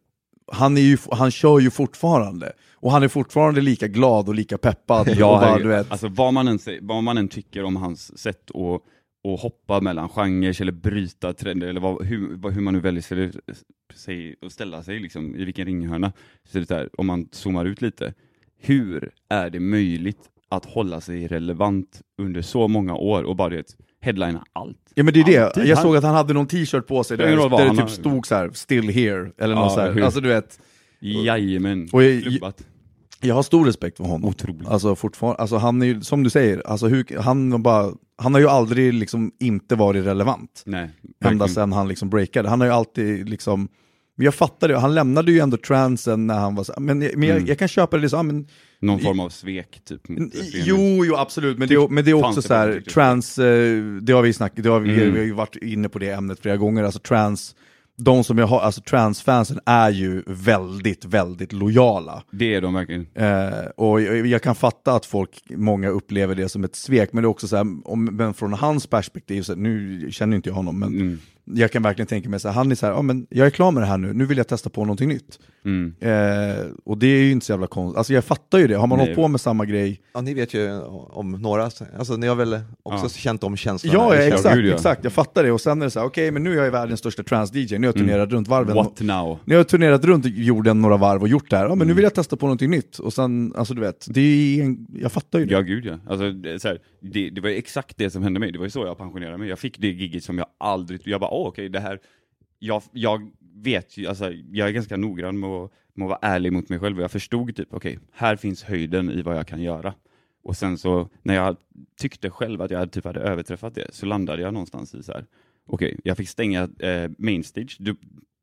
han, är ju, han kör ju fortfarande. Och han är fortfarande lika glad och lika peppad. Ja, och bara, du vet. Alltså, vad, man än, vad man än tycker om hans sätt att, att hoppa mellan genrer eller bryta trender, eller vad, hur, hur man nu väljer sig, sig att ställa sig liksom, i vilken ringhörna. Så det där, om man zoomar ut lite. Hur är det möjligt att hålla sig relevant under så många år och bara det headlina allt? Ja, men det är det. Alltid. Jag såg att han hade någon t-shirt på sig där, Det är där vad det han typ har- stod så här still here eller Ja, något så här. hur- Alltså du vet, Jajamän, Och jag- klubbat. jag har stor respekt för honom. Otroligt. Alltså fortfarande, alltså han är ju, som du säger, alltså hur, han, var bara, han har ju aldrig liksom inte varit relevant. Nej, Ända verkligen. sedan han liksom breakade. Han har ju alltid liksom, men jag fattar det, han lämnade ju ändå transen när han var så, men, men jag, Mm. jag kan köpa det, så, men Någon form av svek typ. mot scenen. Jo, jo absolut, men det, men det är Fanns också det så här, bara, tyckte du? trans, eh, det har vi snackat, det har vi, Mm. vi har ju varit inne på det ämnet flera gånger, alltså trans, de som jag har, alltså transfansen är ju väldigt, väldigt lojala. Det är de verkligen. Eh, och jag, jag kan fatta att folk, många upplever det som ett svek, men det är också så här, om, men från hans perspektiv, så här, nu känner inte jag honom, men Mm. jag kan verkligen tänka mig så här, han är så här, ja men jag är klar med det här nu, nu vill jag testa på någonting nytt. Mm. Eh, och det är ju inte så jävla konstigt, alltså jag fattar ju det, har man Nej. hållit på med samma grej. Ja, ni vet ju om några, alltså ni har väl också Ja. känt om känslan? Ja, ja här. exakt, gud, ja. exakt, jag fattar det, och sen är det så här, okej men nu är jag ju världens största trans-D J, nu har jag turnerat runt varven. What now? Nu har jag turnerat runt jorden några varv och gjort det här, ja men nu vill jag testa på någonting nytt. Och sen, alltså du vet, det är en, jag fattar ju det. Ja, gud ja. Alltså, det, är så här, det, det var ju exakt det som hände mig. Det var ju så jag pensionerade mig. Jag fick det gigget som jag aldrig... Jag bara, åh okej, det här... Jag, jag vet ju, alltså, jag är ganska noggrann med att, med att vara ärlig mot mig själv. Och jag förstod typ, okej, här finns höjden i vad jag kan göra. Och sen så, när jag tyckte själv att jag typ hade överträffat det, så landade jag någonstans i så här, okej, jag fick stänga eh, Mainstage du,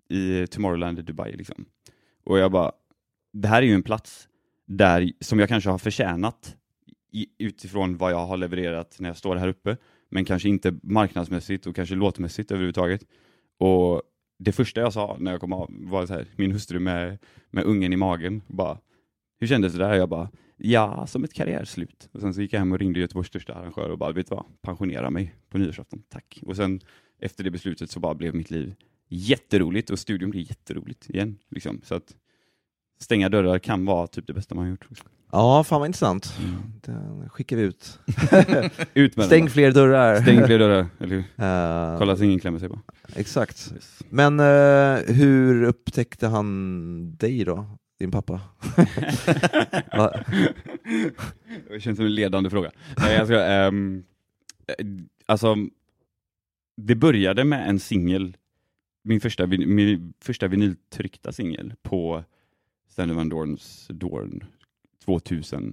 i Tomorrowland i Dubai liksom. Och jag bara, det här är ju en plats där, som jag kanske har förtjänat i, utifrån vad jag har levererat när jag står här uppe, men kanske inte marknadsmässigt och kanske låtmässigt överhuvudtaget. Och det första jag sa när jag kom av var så här, min hustru med, med ungen i magen, bara, hur kändes det där? Jag bara, ja, som ett karriärslut. Och sen så gick jag hem och ringde Göteborgs största arrangör och bara, vet du vad, pensionera mig på nyårsafton, tack. Och sen efter det beslutet så bara blev mitt liv jätteroligt och studion blir jätteroligt igen. Liksom. Så att stänga dörrar kan vara typ det bästa man har gjort. Ja, fan vad intressant. Mm. Den skickar vi ut. Ut med Stäng den. fler dörrar. Stäng fler dörrar, eller hur? Eh, Kolla så ingen klämmer sig bara. Exakt. Yes. Men eh, hur upptäckte han dig då? Din pappa? Va? Det känns som en ledande fråga. Nej, jag ska, ehm, eh, alltså, det började med en singel, min första, vin- min första vinyltryckta singel på Stanley Van Dorns Dorn tvåtusenåtta.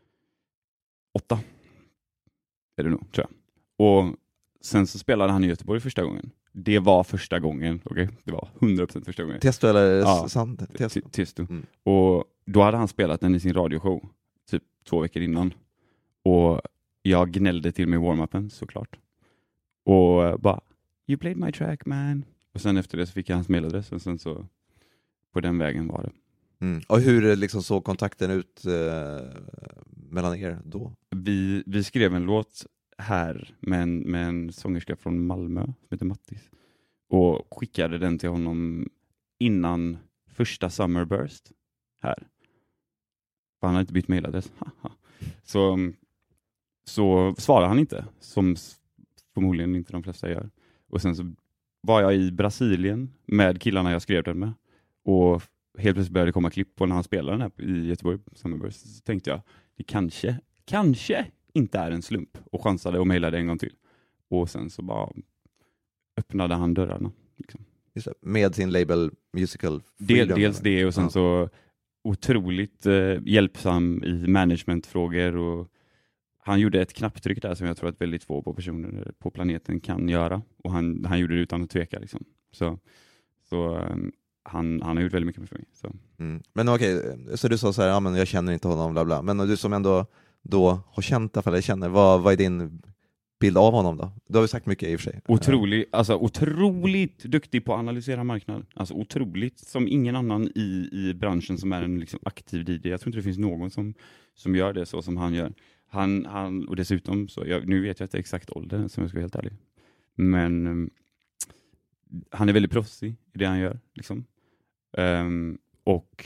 Är det nog, tror jag. Och sen så spelade han i Göteborg första gången. Det var första gången, okej? Okay? Det var hundra procent första gången. Testo eller Ja. Sand? Testo. T- Testo. Mm. Och då hade han spelat den i sin radioshow typ två veckor innan. Och jag gnällde till mig warm-upen såklart. Och bara, you played my track man. Och sen efter det så fick jag hans mailadress och sen så på den vägen var det. Mm. Och hur liksom såg kontakten ut eh, mellan er då? Vi, vi skrev en låt här med en, med en sångerska från Malmö som heter Mattis. Och skickade den till honom innan första Summerburst här. För han hade inte bytt mailadress. Haha. Så, så svarade han inte, som s- förmodligen inte de flesta gör. Och sen så var jag i Brasilien med killarna jag skrev den med. Och helt plötsligt började det komma klipp på när han spelade den här i Göteborg Summerburst. Så tänkte jag, det kanske, kanske inte är en slump. Och chansade och mejlade en gång till. Och sen så bara öppnade han dörrarna. Liksom. Just det, med sin label Musical Del, Freedom. dels det och sen Ja. så otroligt eh, hjälpsam i managementfrågor. Och han gjorde ett knapptryck där som jag tror att väldigt få på personer på planeten kan göra. Och han, han gjorde det utan att tveka. Liksom. Så, så um, han, han har gjort väldigt mycket för mig. Så. Mm. Men okej, så du sa så här, ja, men jag känner inte honom, bla bla. Men du som ändå då har känt det, eller känner, vad, vad är din bild av honom då? Du har ju sagt mycket i och för sig. Otrolig, alltså, otroligt duktig på att analysera marknaden. Alltså otroligt, som ingen annan i, i branschen som är en liksom, aktiv D J. Jag tror inte det finns någon som, som gör det så som han gör. Han, han, och dessutom, så, jag, nu vet jag inte exakt ålder som jag ska vara helt ärlig. Men um, han är väldigt proffsig i det han gör. Liksom. Um, Och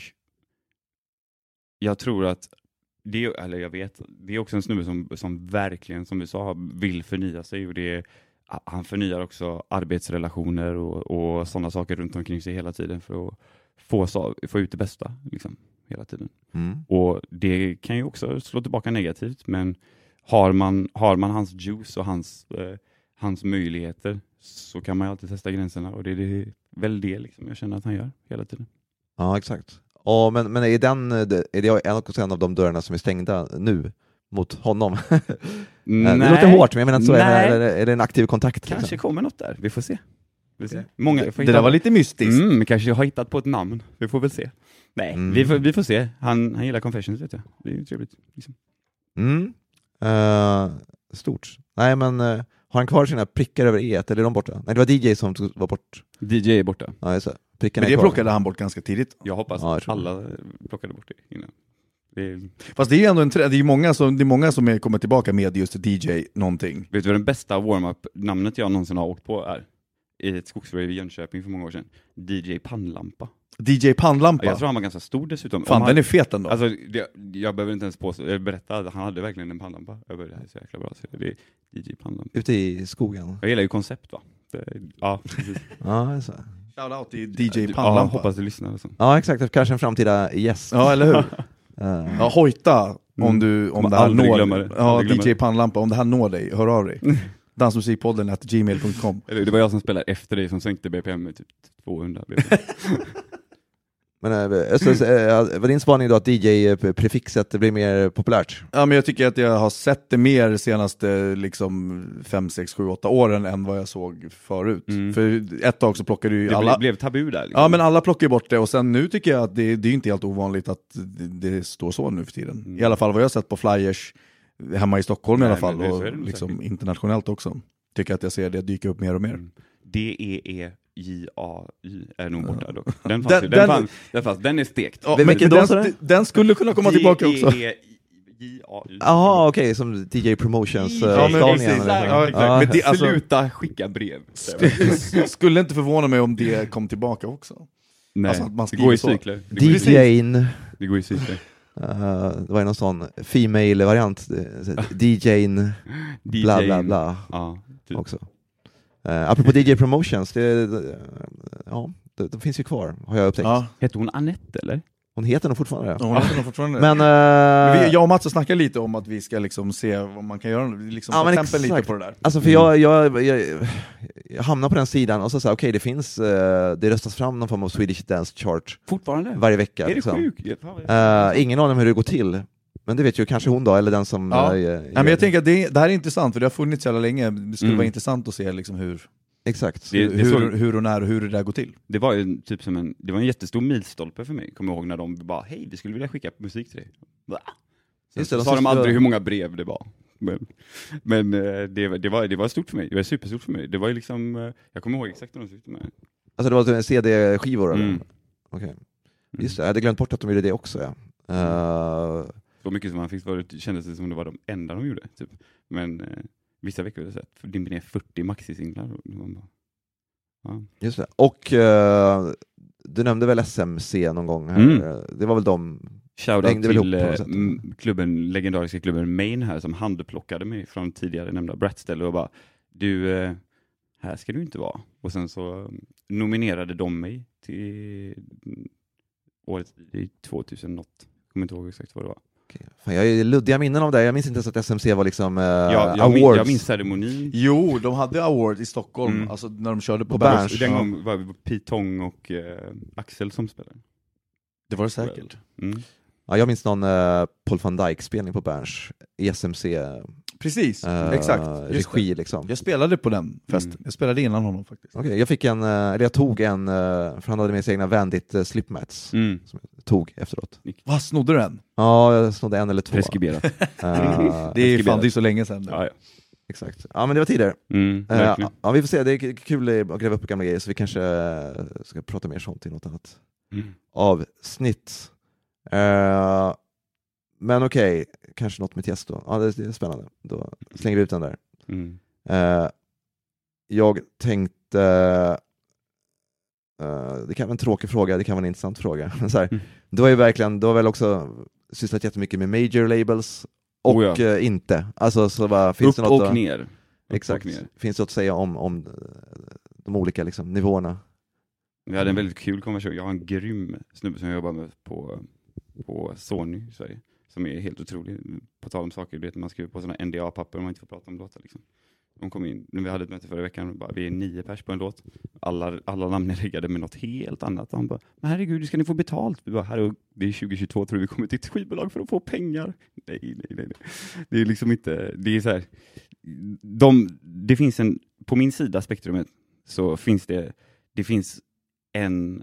jag tror att det, eller jag vet, det är också en snubbe som, som verkligen, som vi sa, vill förnya sig. Och det är, han förnyar också arbetsrelationer och, och sådana saker runt omkring sig hela tiden för att få, få ut det bästa liksom, hela tiden. Mm. Och det kan ju också slå tillbaka negativt, men har man, har man hans juice och hans, eh, hans möjligheter så kan man ju alltid testa gränserna, och det är det, väl det liksom jag känner att han gör hela tiden. Ja, exakt. Ja, men, men är, den, är det en av de dörrarna som är stängda nu mot honom? Nej. Det låter hårt, men jag menar inte så. Nej. Är det, är det en aktiv kontakt? Kanske liksom? kommer något där, vi får se. Vi får se. Många, Det, det där var lite mystiskt. Mm, kanske jag har hittat på ett namn, vi får väl se. Nej, Mm. vi, får, vi får se. Han, han gillar Confessions, vet jag. Det är ju trevligt. Liksom. Mm. Uh, stort. Nej, men uh, har han kvar sina prickar över E ett, eller är de borta? Nej, det var D J som var bort. D J är borta. Ja, just det. Prickarna Men det är kvar. plockade han bort ganska tidigt. Jag hoppas Ja, jag att tror alla plockade bort det innan. Det är... Fast det är ju ändå en trend, det är många som, det är många som är, kommer tillbaka med just D J någonting. Vet du vad den bästa warm-up-namnet jag någonsin har åkt på är? I ett skogsrave i Jönköping för många år sedan. D J Pannlampa. D J Pannlampa. Jag tror han var ganska stor dessutom. Fan, Om den han, är fet ändå. alltså, det, jag behöver inte ens på, berätta att han hade verkligen en pannlampa. Jag bara, det här är så jäkla bra. Så det är D J Pannlampa. Ute i skogen. Jag gillar ju koncept, va? Det, ja, precis. Ja, så. Shoutout till D J Ja, Pannlampa. hoppas du lyssnar. Alltså. Ja, exakt. Kanske en framtida gäst. Ja, eller hur? Uh, Ja, hojta om Mm. du, om Kommer det här aldrig når glömma det. Ja, Aldrig glömma D J det. Pannlampa, om det här når dig, hör av dig. Dansmusikpodden at gmail punkt com. Det var jag som spelade efter dig som sänkte B P M med typ tvåhundra B P M. men äh, så, äh, var din spaning då att D J-prefixet blir mer populärt? Ja, men jag tycker att jag har sett det mer senaste liksom fem, sex, sju, åtta åren än vad jag såg förut. Mm. För ett tag så plockade ju Det alla... blev, blev tabu där. Liksom. Ja, men alla plockar ju bort det, och sen nu tycker jag att det, det är inte helt ovanligt att det, det står så nu för tiden. Mm. I alla fall vad jag har sett på flyers hemma i Stockholm i Nej, alla fall, men det- så och är det nog liksom säkert. internationellt också. Tycker att jag ser det dyka upp mer och mer. Mm. D E E J A Y är nog borta dock. Den, fanns Den- ju, den, den- fanns, den, fanns, den är stekt. Ja, Men men vilken den, då, sa du? den skulle kunna komma tillbaka också. D E E J A Y. Jaha, okej, okay, som D J Promotions uh, Ja, men stavningen. precis. eller så. Ja, exakt. Ja. Men det, alltså, Sluta skicka brev. skulle inte förvåna mig om det kom tillbaka också. Nej, Alltså, att man det skriver går i så. cykler. Det går i, D J:n. det går i cykler. Uh, det var ju någon sån female-variant. D J:n, bla bla bla. Ja, typ. Också. Uh, apropå D J Promotions, det, det, ja, de, de finns ju kvar, har jag upptäckt. Ja, Hette hon Anette eller? Hon heter nog fortfarande det. hon är fortfarande. Men, Men uh, vi, jag och Mats snackar lite om att vi ska liksom se vad man kan göra, liksom Ja, ta men tempen lite exakt. på det där. alltså för jag, jag, jag, jag hamnar på den sidan och så säger okej, okay, det finns, uh, det röstas fram någon form av Swedish Dance Chart Fortfarande? varje vecka. Är det liksom. sjukt? Uh, ingen aning om hur det går till, men det vet ju kanske hon då, eller den som... Ja. Uh, Ja, men jag tänker att det, det här är intressant, för det har funnits så jävla länge. Det skulle Mm. vara intressant att se liksom hur, Exakt. Det- det hur, såg- hur och när och hur det där går till. Det var ju typ som en, det var en jättestor milstolpe för mig. Kommer jag ihåg när de bara, hej, vi skulle vilja skicka musik till dig. Va? Sen Just det, så de sa de skulle- aldrig hur många brev det var. Men, men eh, det, var- det, var, det var stort för mig. Det var superstort för mig. Det var ju liksom, eh, jag kommer ihåg exakt hur de tyckte med. Alltså det var C D-skivor? eller? Mm. Okej. Just det, jag hade glömt bort att de gjorde det också. Ja. Uh, Så mycket som man fick, var det kändes det som det var de enda de gjorde. Typ. Men eh, vissa veckor var det så att det dimper ner fyrtio maxi-singlar. och man bara, ja. just det. Och uh, du nämnde väl S M C någon gång här? Mm. Det var väl de... Shoutout hängde väl till ihop på något eh, sätt. m- klubben, legendariska klubben Main här som handplockade mig från tidigare nämnda Bratställe och bara, du, eh, här ska du inte vara. Och sen så eh, nominerade de mig till mm, året i tvåtusen något. Kommer inte ihåg exakt vad det var. Fan, jag är luddiga minnen av det. Jag minns inte ens att S M C var liksom uh, Ja, jag, min, awards. jag minns ceremonin. Jo, de hade award i Stockholm, Mm. alltså när de körde på, På Berns. Berns. Den Ja, gången var det Pete Tong och eh, Axel som spelade. det var det säkert. Mm. Ja, jag minns någon uh, Paul van Dyke-spelning på Berns i S M C uh, Precis, exakt. Just regi det. liksom. Jag spelade på den festen. Mm. Jag spelade innan honom faktiskt. Okej, jag fick en, uh, eller jag tog en, uh, för han hade med sig egna Vandit uh, slipmats, Mm. som jag tog efteråt. Vad, snodde du den? Ja, jag snodde en eller två. Preskriberat. Uh, Det är fan, det är så länge sedan. Ja, ja. Exakt. Ja, men det var tidigare. Mm, Uh, verkligen. ja, vi får se, det är k- kul att gräva upp gamla grejer, så vi kanske uh, ska prata mer sånt i något annat Mm. avsnitt. Uh, men okej, kanske något med Tiesto. Ja, det, det är spännande. Då slänger vi ut den där. Mm. Uh, jag tänkte uh, det kan vara en tråkig fråga, det kan vara en intressant fråga. Så här, Mm. du har ju verkligen, du har väl också sysslat jättemycket med major labels och Oh ja. uh, inte. Alltså, så bara, finns Upp det något och att, ner. Upp exakt. och ner. Finns det att säga om, om de olika liksom, nivåerna? Vi hade en väldigt kul konversation. Jag har en grym snubbe som jag jobbar med på, på Sony i Sverige. Som är helt otrolig. På tal om saker, du vet, man skriver på sådana N D A-papper och man inte får prata om låtar. Liksom. De kom in, när vi hade ett möte förra veckan, och bara, vi är nio pers på en låt. Alla, alla namn är riggade med något helt annat. Och han bara, men herregud, ska ni få betalt? Vi bara, herregud, det är tjugo tjugotvå, tror vi kommer till ett skivbolag för att få pengar. Nej, nej, nej. nej. Det är liksom inte, det är så här. De, det finns en, på min sida spektrumet så finns det, det finns en,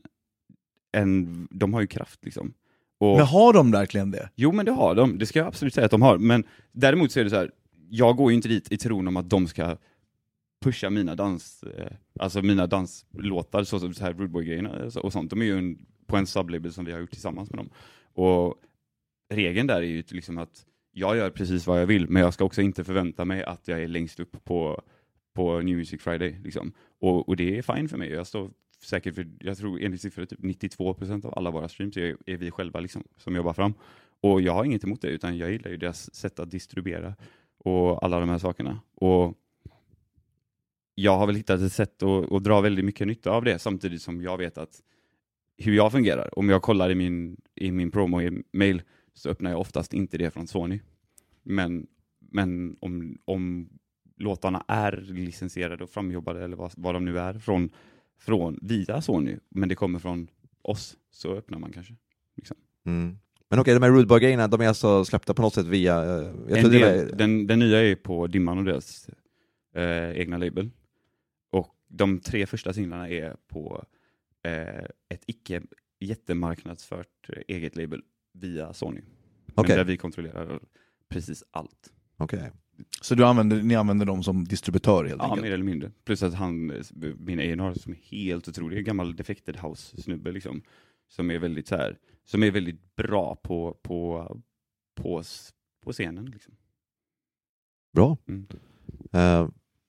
en de har ju kraft liksom. Och, Men har de verkligen det? jo, men det har de. Det ska jag absolut säga att de har. Men däremot så är det så här, jag går ju inte dit i tron om att de ska pusha mina dans, eh, alltså mina danslåtar, så som så här Rude Boy-grejerna och sånt. De är ju en, på en sublabel som vi har gjort tillsammans med dem. Och regeln där är ju liksom att jag gör precis vad jag vill, men jag ska också inte förvänta mig att jag är längst upp på, på New Music Friday. Liksom. Och, och det är fine för mig. Jag står säkert för, jag tror enligt siffror typ nittiotvå procent av alla våra streams är, är vi själva liksom, som jobbar fram. Och jag har inget emot det, utan jag gillar ju deras sätt att distribuera och alla de här sakerna. Och jag har väl hittat ett sätt att, att dra väldigt mycket nytta av det, samtidigt som jag vet att hur jag fungerar. Om jag kollar i min, i min promo-mail så öppnar jag oftast inte det från Sony. Men, men om, om låtarna är licensierade och framjobbade, eller vad, vad de nu är, från, från via Sony, men det kommer från oss, så öppnar man kanske. Liksom. Mm. Men okej, de här Rude Boy-grejerna, de är alltså släppta på något sätt via... Jag En trodde del, det var... den, den nya är på Dimman och deras eh, egna label. Och de tre första singlarna är på eh, ett icke jättemarknadsfört eh, eget label via Sony. Men Okej. där vi kontrollerar precis allt. Okej. Så du använder, ni använder dem som distributör helt Ja, enkelt? mer eller mindre. Plus att han, min A and R som är helt otrolig, en gammal Defected House-snubbe liksom, som är väldigt så här, som är väldigt bra på, på, på, på scenen. Liksom. Bra. Mm. Uh,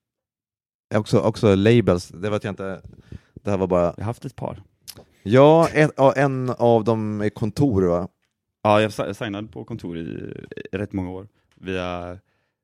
också, också labels, det vet jag inte, det här var bara... Jag har haft ett par. Ja, en, en av dem är kontor, va? Ja, jag jag signade på kontor i, i rätt många år via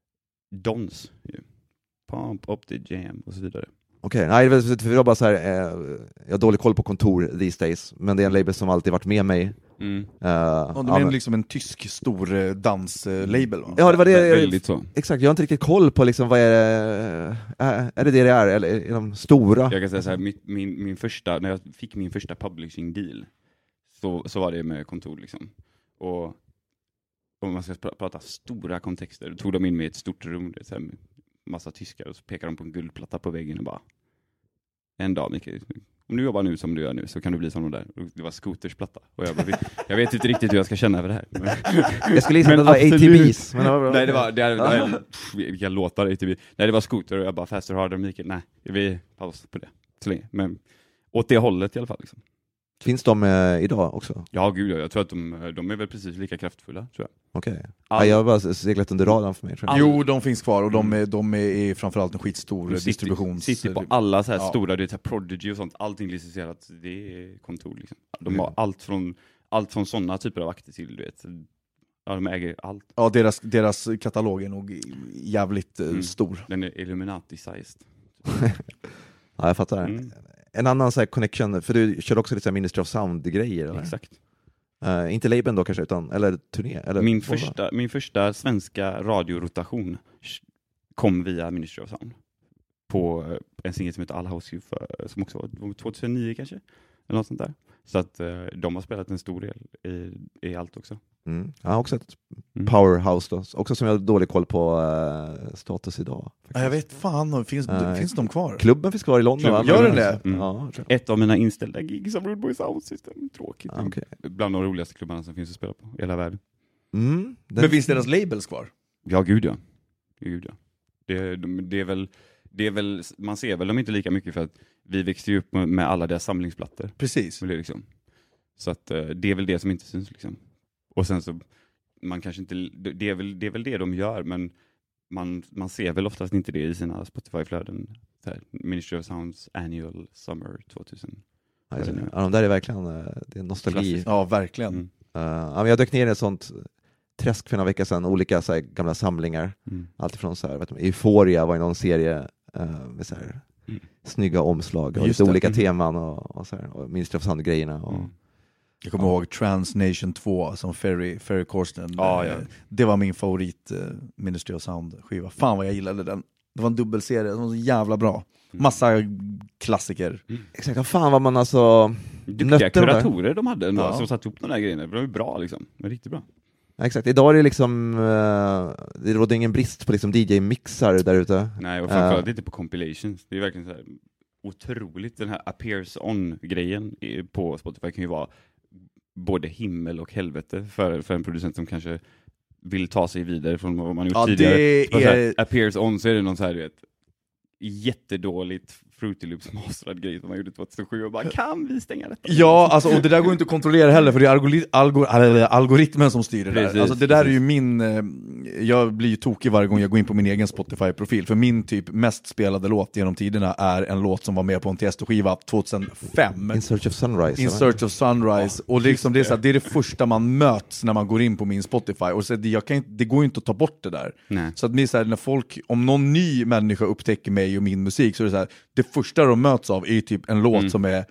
Dons, ju. Pump Up the Jam och så vidare. Okej, okay. Nej, det var bara så här, eh, jag har dålig koll på kontor these days, men det är en label som alltid varit med mig. Mm. Uh, Ja, de ja, är men, liksom en tysk stor eh, danslabel, va? ja, det var det. Vä- väldigt så. Exakt, jag har inte riktigt koll på liksom, vad är det, är, är det det det är, eller är de stora? Jag kan säga så här, min, min, min första, när jag fick min första publishing deal så, så var det med kontor liksom. Och om man ska pr- prata stora kontexter, då tog de in mig i ett stort rum, det är så här, med massa tyskar, och så pekar de på en guldplatta på väggen och bara, en dag Mikael, om du jobbar nu som du gör nu så kan du bli som de där. Och det var Scooters platta. Och jag, bara, jag vet inte riktigt hur jag ska känna över det här. Jag skulle gissa att det var A T Bs. Men det var bra. Nej, det var, det, det, det, pff, vilka låtar A T B. Nej, det var Scooter och jag bara, faster, harder, Mikael. Nej, vi paus på det. Så länge. Men åt det hållet i alla fall. Liksom. Finns de eh, idag också? Ja, gud, jag tror att de, de är väl precis lika kraftfulla, tror jag. Okej. Okay. All... Ja, jag har bara seglat under radarn för mig. Tror jag. All... Jo, de finns kvar och de är, de är, är framförallt en skitstor City, distributions... City på alla så här ja. stora, det är så här Prodigy och sånt, allting licensierat, det är kontor liksom. De Mm. har allt från, allt från sådana typer av akter till, du vet. Ja, de äger allt. Ja, deras, deras katalog är nog jävligt eh, Mm. stor. Den är Illuminati-sized. Ja, jag fattar. Mm. En annan så här connection, för du kör också lite så här Ministry of Sound-grejer, eller? Exakt. Uh, inte labeln då kanske, utan, eller turné? Eller Min vad? första, min första svenska radiorotation kom via Ministry of Sound på en singel som heter All House You, för, som också var tjugohundranio kanske, eller något sånt där. Så att uh, de har spelat en stor del i, i allt också. Mm. Ja, också ett Mm. powerhouse då. Också som jag har dålig koll på uh, status idag. Ja, jag vet fan, finns, Nej. finns de kvar? Klubben finns kvar i London, va? Gör den det? Mm. Ja, tror jag. Ett av mina inställda gig som Rude Boy Sound System. Tråkigt. Ah, okay. Bland de roligaste klubbarna som finns att spela på i hela världen. Mm. Den... Men finns deras labels kvar? Ja, gud ja. Gud, ja. Det, det, är väl, det är väl, man ser väl dem inte lika mycket för att vi växte ju upp med, med alla deras samlingsplattor. Precis. Det liksom. Så att det är väl det som inte syns liksom. Och sen så man kanske inte, det är väl det, är väl det de gör, men man, man ser väl oftast inte det i sina Spotify-flöden. Så här, Ministry of Sounds Annual Summer tjugohundraarton Ja, ja, de där är verkligen det är nostalgi. Ja, verkligen. Mm. Uh, ja, men jag dök ner i ett sånt träsk för några veckor sedan, olika så här, gamla samlingar. Mm. Allt från så här, vet du, Euphoria var i någon serie uh, med så här, mm. snygga omslag och lite olika mm. teman och, och, så här, och Ministry of Sound-grejerna. Och, mm. Jag kommer ja. ihåg Transnation två som Ferry, Ferry Corsten. Ja, ja. Det var min favorit uh, Ministry of Sound-skiva. Fan vad jag gillade den. Det var en dubbelserie, den var så jävla bra. Massa klassiker. Mm. Exakt, fan vad man alltså... Duktiga kuratorer de hade ändå, ja. som satt upp de där grejerna. Det var bra liksom, men riktigt bra. Ja, exakt, idag är det liksom uh, det råder ingen brist på liksom D J-mixar där ute. Nej, och framförallt uh. inte på compilations. Det är verkligen så här otroligt. Den här appears on-grejen på Spotify kan ju vara både himmel och helvete för, för en producent som kanske vill ta sig vidare från vad man gjort ja, tidigare. Det är... Här, appears on, så är det någon så här, vet, jättedåligt Fruity Loops masterad grej som man gjorde tjugohundrasju och bara, kan vi stänga detta? Ja, alltså, och det där går inte att kontrollera heller, för det är algori- algor- algoritmen som styr det precis, där. Alltså, det där precis. är ju min, eh, jag blir ju tokig varje gång jag går in på min egen Spotify-profil, för min typ mest spelade låt genom tiderna är en låt som var med på en Tiesto-skiva tjugohundrafem. In Search of Sunrise. In Search of Sunrise. Ja, och liksom, det, är så här, det är det första man möts när man går in på min Spotify. Och så det, jag kan inte, det går ju inte att ta bort det där. Nej. Så att det är så här, när folk, om någon ny människa upptäcker mig och min musik, så är det så här, det första de möts av är typ en låt mm. som är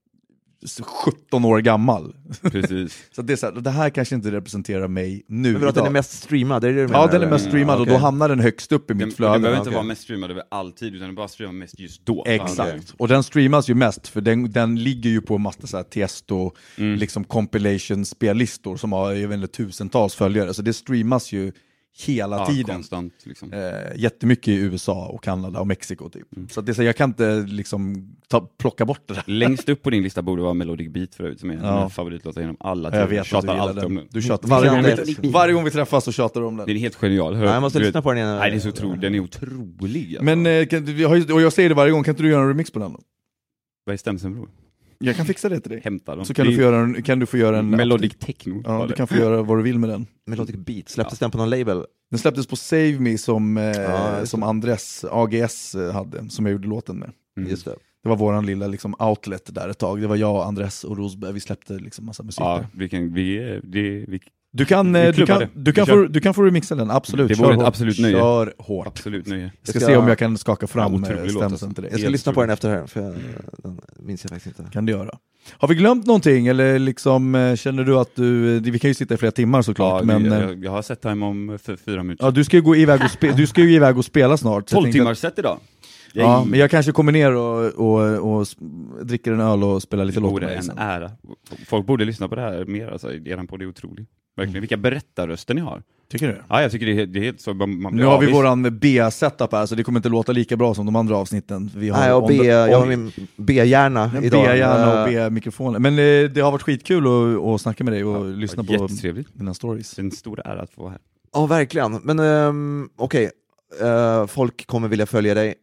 sjutton år gammal. Precis. Så det är så här, det här kanske inte representerar mig nu. Men att den är mest streamad, är det det du menar? Ja, den är mest streamad, mm, och okay. då hamnar den högst upp i mitt den, flöde. Den behöver inte okay. vara mest streamad över alltid, utan den bara streamar mest just då. Exakt. Okay. Och den streamas ju mest, för den, den ligger ju på en massa så här Tiesto mm. liksom compilation-spellistor som har, jag vet inte, tusentals följare. Så det streamas ju hela ja, tiden. Konstant, liksom. eh, jättemycket i U S A och Kanada och Mexiko typ. Mm. Så att det är så, jag kan inte liksom ta, plocka bort det där. Längst upp på din lista borde vara Melodic Beat förut, som är en ja. favoritlåt genom alla tider. Jag vet tjatar att du alltid den. om den. Du tjatar varje, gång vi, varje gång vi träffas så tjatar du om den. Den är helt genial. Hör, Nej, jag måste du lyssna vet, på den igen. Nej, det är så otrolig. Den är otrolig. Alltså. Men eh, kan, jag har, och jag säger det varje gång, kan inte du göra en remix på den då? Vad är stämsen, bror? Jag kan fixa det till dig. Hämta dem. Så kan du få göra en, kan du få göra en Melodic techno. Ja, du kan få göra vad du vill med den. Melodic Beat, släpptes ja. den på någon label? Den släpptes på Save Me som, eh, ja, som Andres A G S hade, som jag gjorde låten med. Mm. Just det. Det var våran lilla liksom, outlet där ett tag. Det var jag, Andres och Rosberg. Vi släppte liksom massa musik ja, där. Vi kan, vi, det, vi, du kan, vi du kan, du kan, få, du kan få remixa den, absolut. Det vore ett absolut nöje. Kör hårt. Absolut nöje. Jag ska, ska se om jag kan skaka fram ja, stämsen till dig. Jag ska lyssna på den efter här, för jag, den minns jag faktiskt inte. Kan du göra. Har vi glömt någonting, eller liksom, känner du att du, vi kan ju sitta i flera timmar såklart, ja, men jag, jag har sett time om för fyra minuter. Ja, du ska ju gå iväg och, spe, du ska ju iväg och spela snart. tolv timmar sett idag. Ja, men jag kanske kommer ner och, och, och dricker en öl och spelar lite låt med dig. Det borde en ära. Folk borde lyssna på det här mer, alltså, eran podd är otrolig. Verkligen, vilka berättarröster ni har. Tycker du? Ja, jag tycker det är, det är helt så. Man, man nu har vi våran B-setup här, så det kommer inte låta lika bra som de andra avsnitten. Vi har Nej, och B, jag har min B-hjärna idag. B-hjärna och B-mikrofonen. Men eh, det har varit skitkul att, att snacka med dig och ja, lyssna på dina stories. Det är en stor ära att få vara här. Ja, verkligen. Men um, okej, okay. uh, folk kommer vilja följa dig.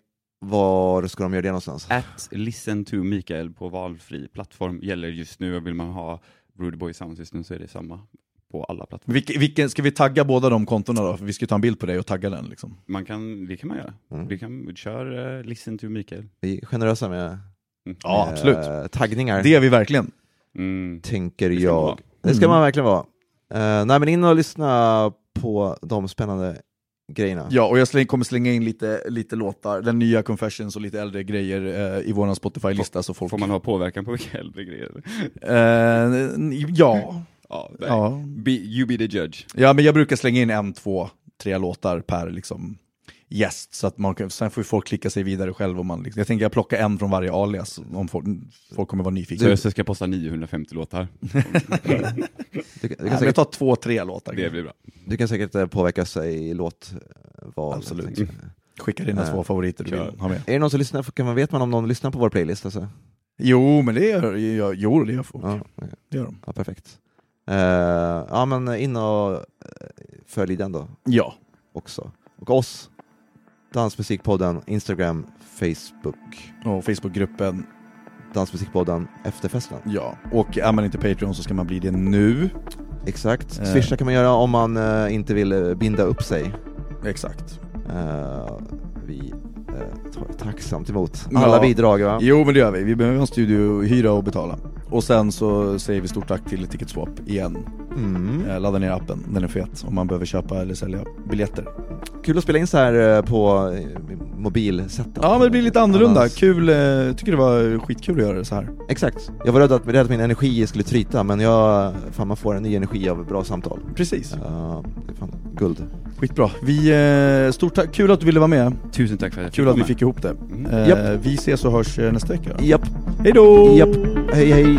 Var ska de göra det någonstans? At listen to Mikael på valfri plattform gäller just nu. Vill man ha Rude Boy Sound System så är det samma på alla plattformar. Vilken, vilken, ska vi tagga båda de kontona då? För vi ska ta en bild på dig och tagga den liksom. Man kan, det kan man göra. Mm. Vi kan köra uh, listen to Mikael. Vi är generösa med, mm. med ja, absolut. Uh, taggningar. Det är vi verkligen. Mm. Tänker det jag. Det ska mm. man verkligen vara. Uh, nej, men in och lyssna på de spännande grejerna. Ja, och jag släng, kommer slänga in lite, lite låtar, den nya Confessions och lite äldre grejer eh, i våran Spotify-lista. Så folk... Får man ha påverkan på vilka äldre grejer? Eh, ja. ja, ja. Be, you be the judge. Ja, men jag brukar slänga in en, två, tre låtar per liksom gäst, så att man kan, sen får folk klicka sig vidare själv om man liksom, jag tänker jag plocka en från varje alias om folk, folk kommer vara nyfikna. Så jag ska posta niohundrafemtio låtar. du, du kan Nej, säkert ta två, tre låtar. Det blir bra. Du kan säkert påverka sig i låtval. Absolut. Mm. Skicka dina äh, två favoriter du vill ha med. Är det någon som lyssnar? Kan man, vet man om någon lyssnar på vår playlist? Alltså? Jo, men det gör, jag, jo, det gör folk. Ja, okay. Det gör de. Ja, perfekt. Uh, ja, men in och uh, följ den då. Ja. Också. Och oss. Dansmusikpodden, Instagram, Facebook. Och Facebookgruppen. Dansmusikpodden, Efterfesten. Ja, och är man inte Patreon så ska man bli det nu. Exakt. Eh. Swisha kan man göra om man uh, inte vill uh, binda upp sig. Exakt. Uh, vi tar jag tacksamt emot alla Ja. bidrag, va? Jo, men det gör vi. Vi behöver en studio, hyra och betala. Och sen så säger vi stort tack till Ticketswap igen. Mm. Eh, Ladda ner appen, den är fet om man behöver köpa eller sälja biljetter. Kul att spela in så här eh, på eh, mobilsätt. Ja, men det blir lite annorlunda. Annars- Kul, eh, tycker det var skitkul att göra det så här. Exakt. Jag var rädd att, rädd att min energi skulle tryta, men jag, fan, man får en ny energi av bra samtal. Precis. Uh, det är fan guld. Skitbra. Vi, eh, stort tack. Kul att du ville vara med. Tusen tack för att jag Kul fick att vi komma. fick ihop det. Mm. Eh, Japp. Vi ses och hörs eh, nästa vecka. Japp. Hej då! Japp. Hej hej.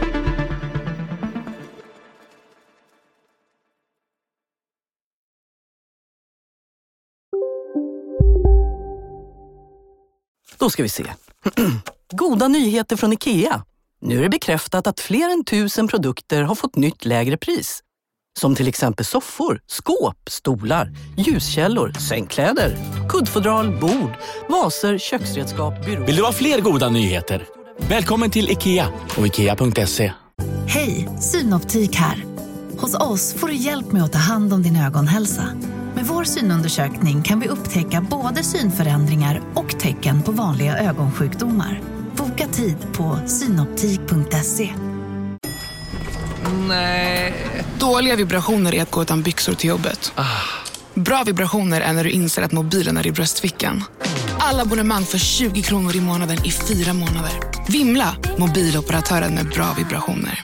Då ska vi se. Goda nyheter från IKEA. Nu är det bekräftat att fler än tusen produkter har fått nytt lägre pris. Som till exempel soffor, skåp, stolar, ljuskällor, sängkläder, kuddfodral, bord, vaser, köksredskap, byråer. Vill du ha fler goda nyheter? Välkommen till IKEA och ikea punkt se. Hej, Synoptik här. Hos oss får du hjälp med att ta hand om din ögonhälsa. Med vår synundersökning kan vi upptäcka både synförändringar och tecken på vanliga ögonsjukdomar. Boka tid på synoptik punkt se. Nej. Dåliga vibrationer är att gå utan byxor till jobbet. Bra vibrationer är när du inser att mobilen är i bröstfickan. Alla abonnemang för tjugo kronor i månaden i fyra månader. Vimla, mobiloperatören med bra vibrationer.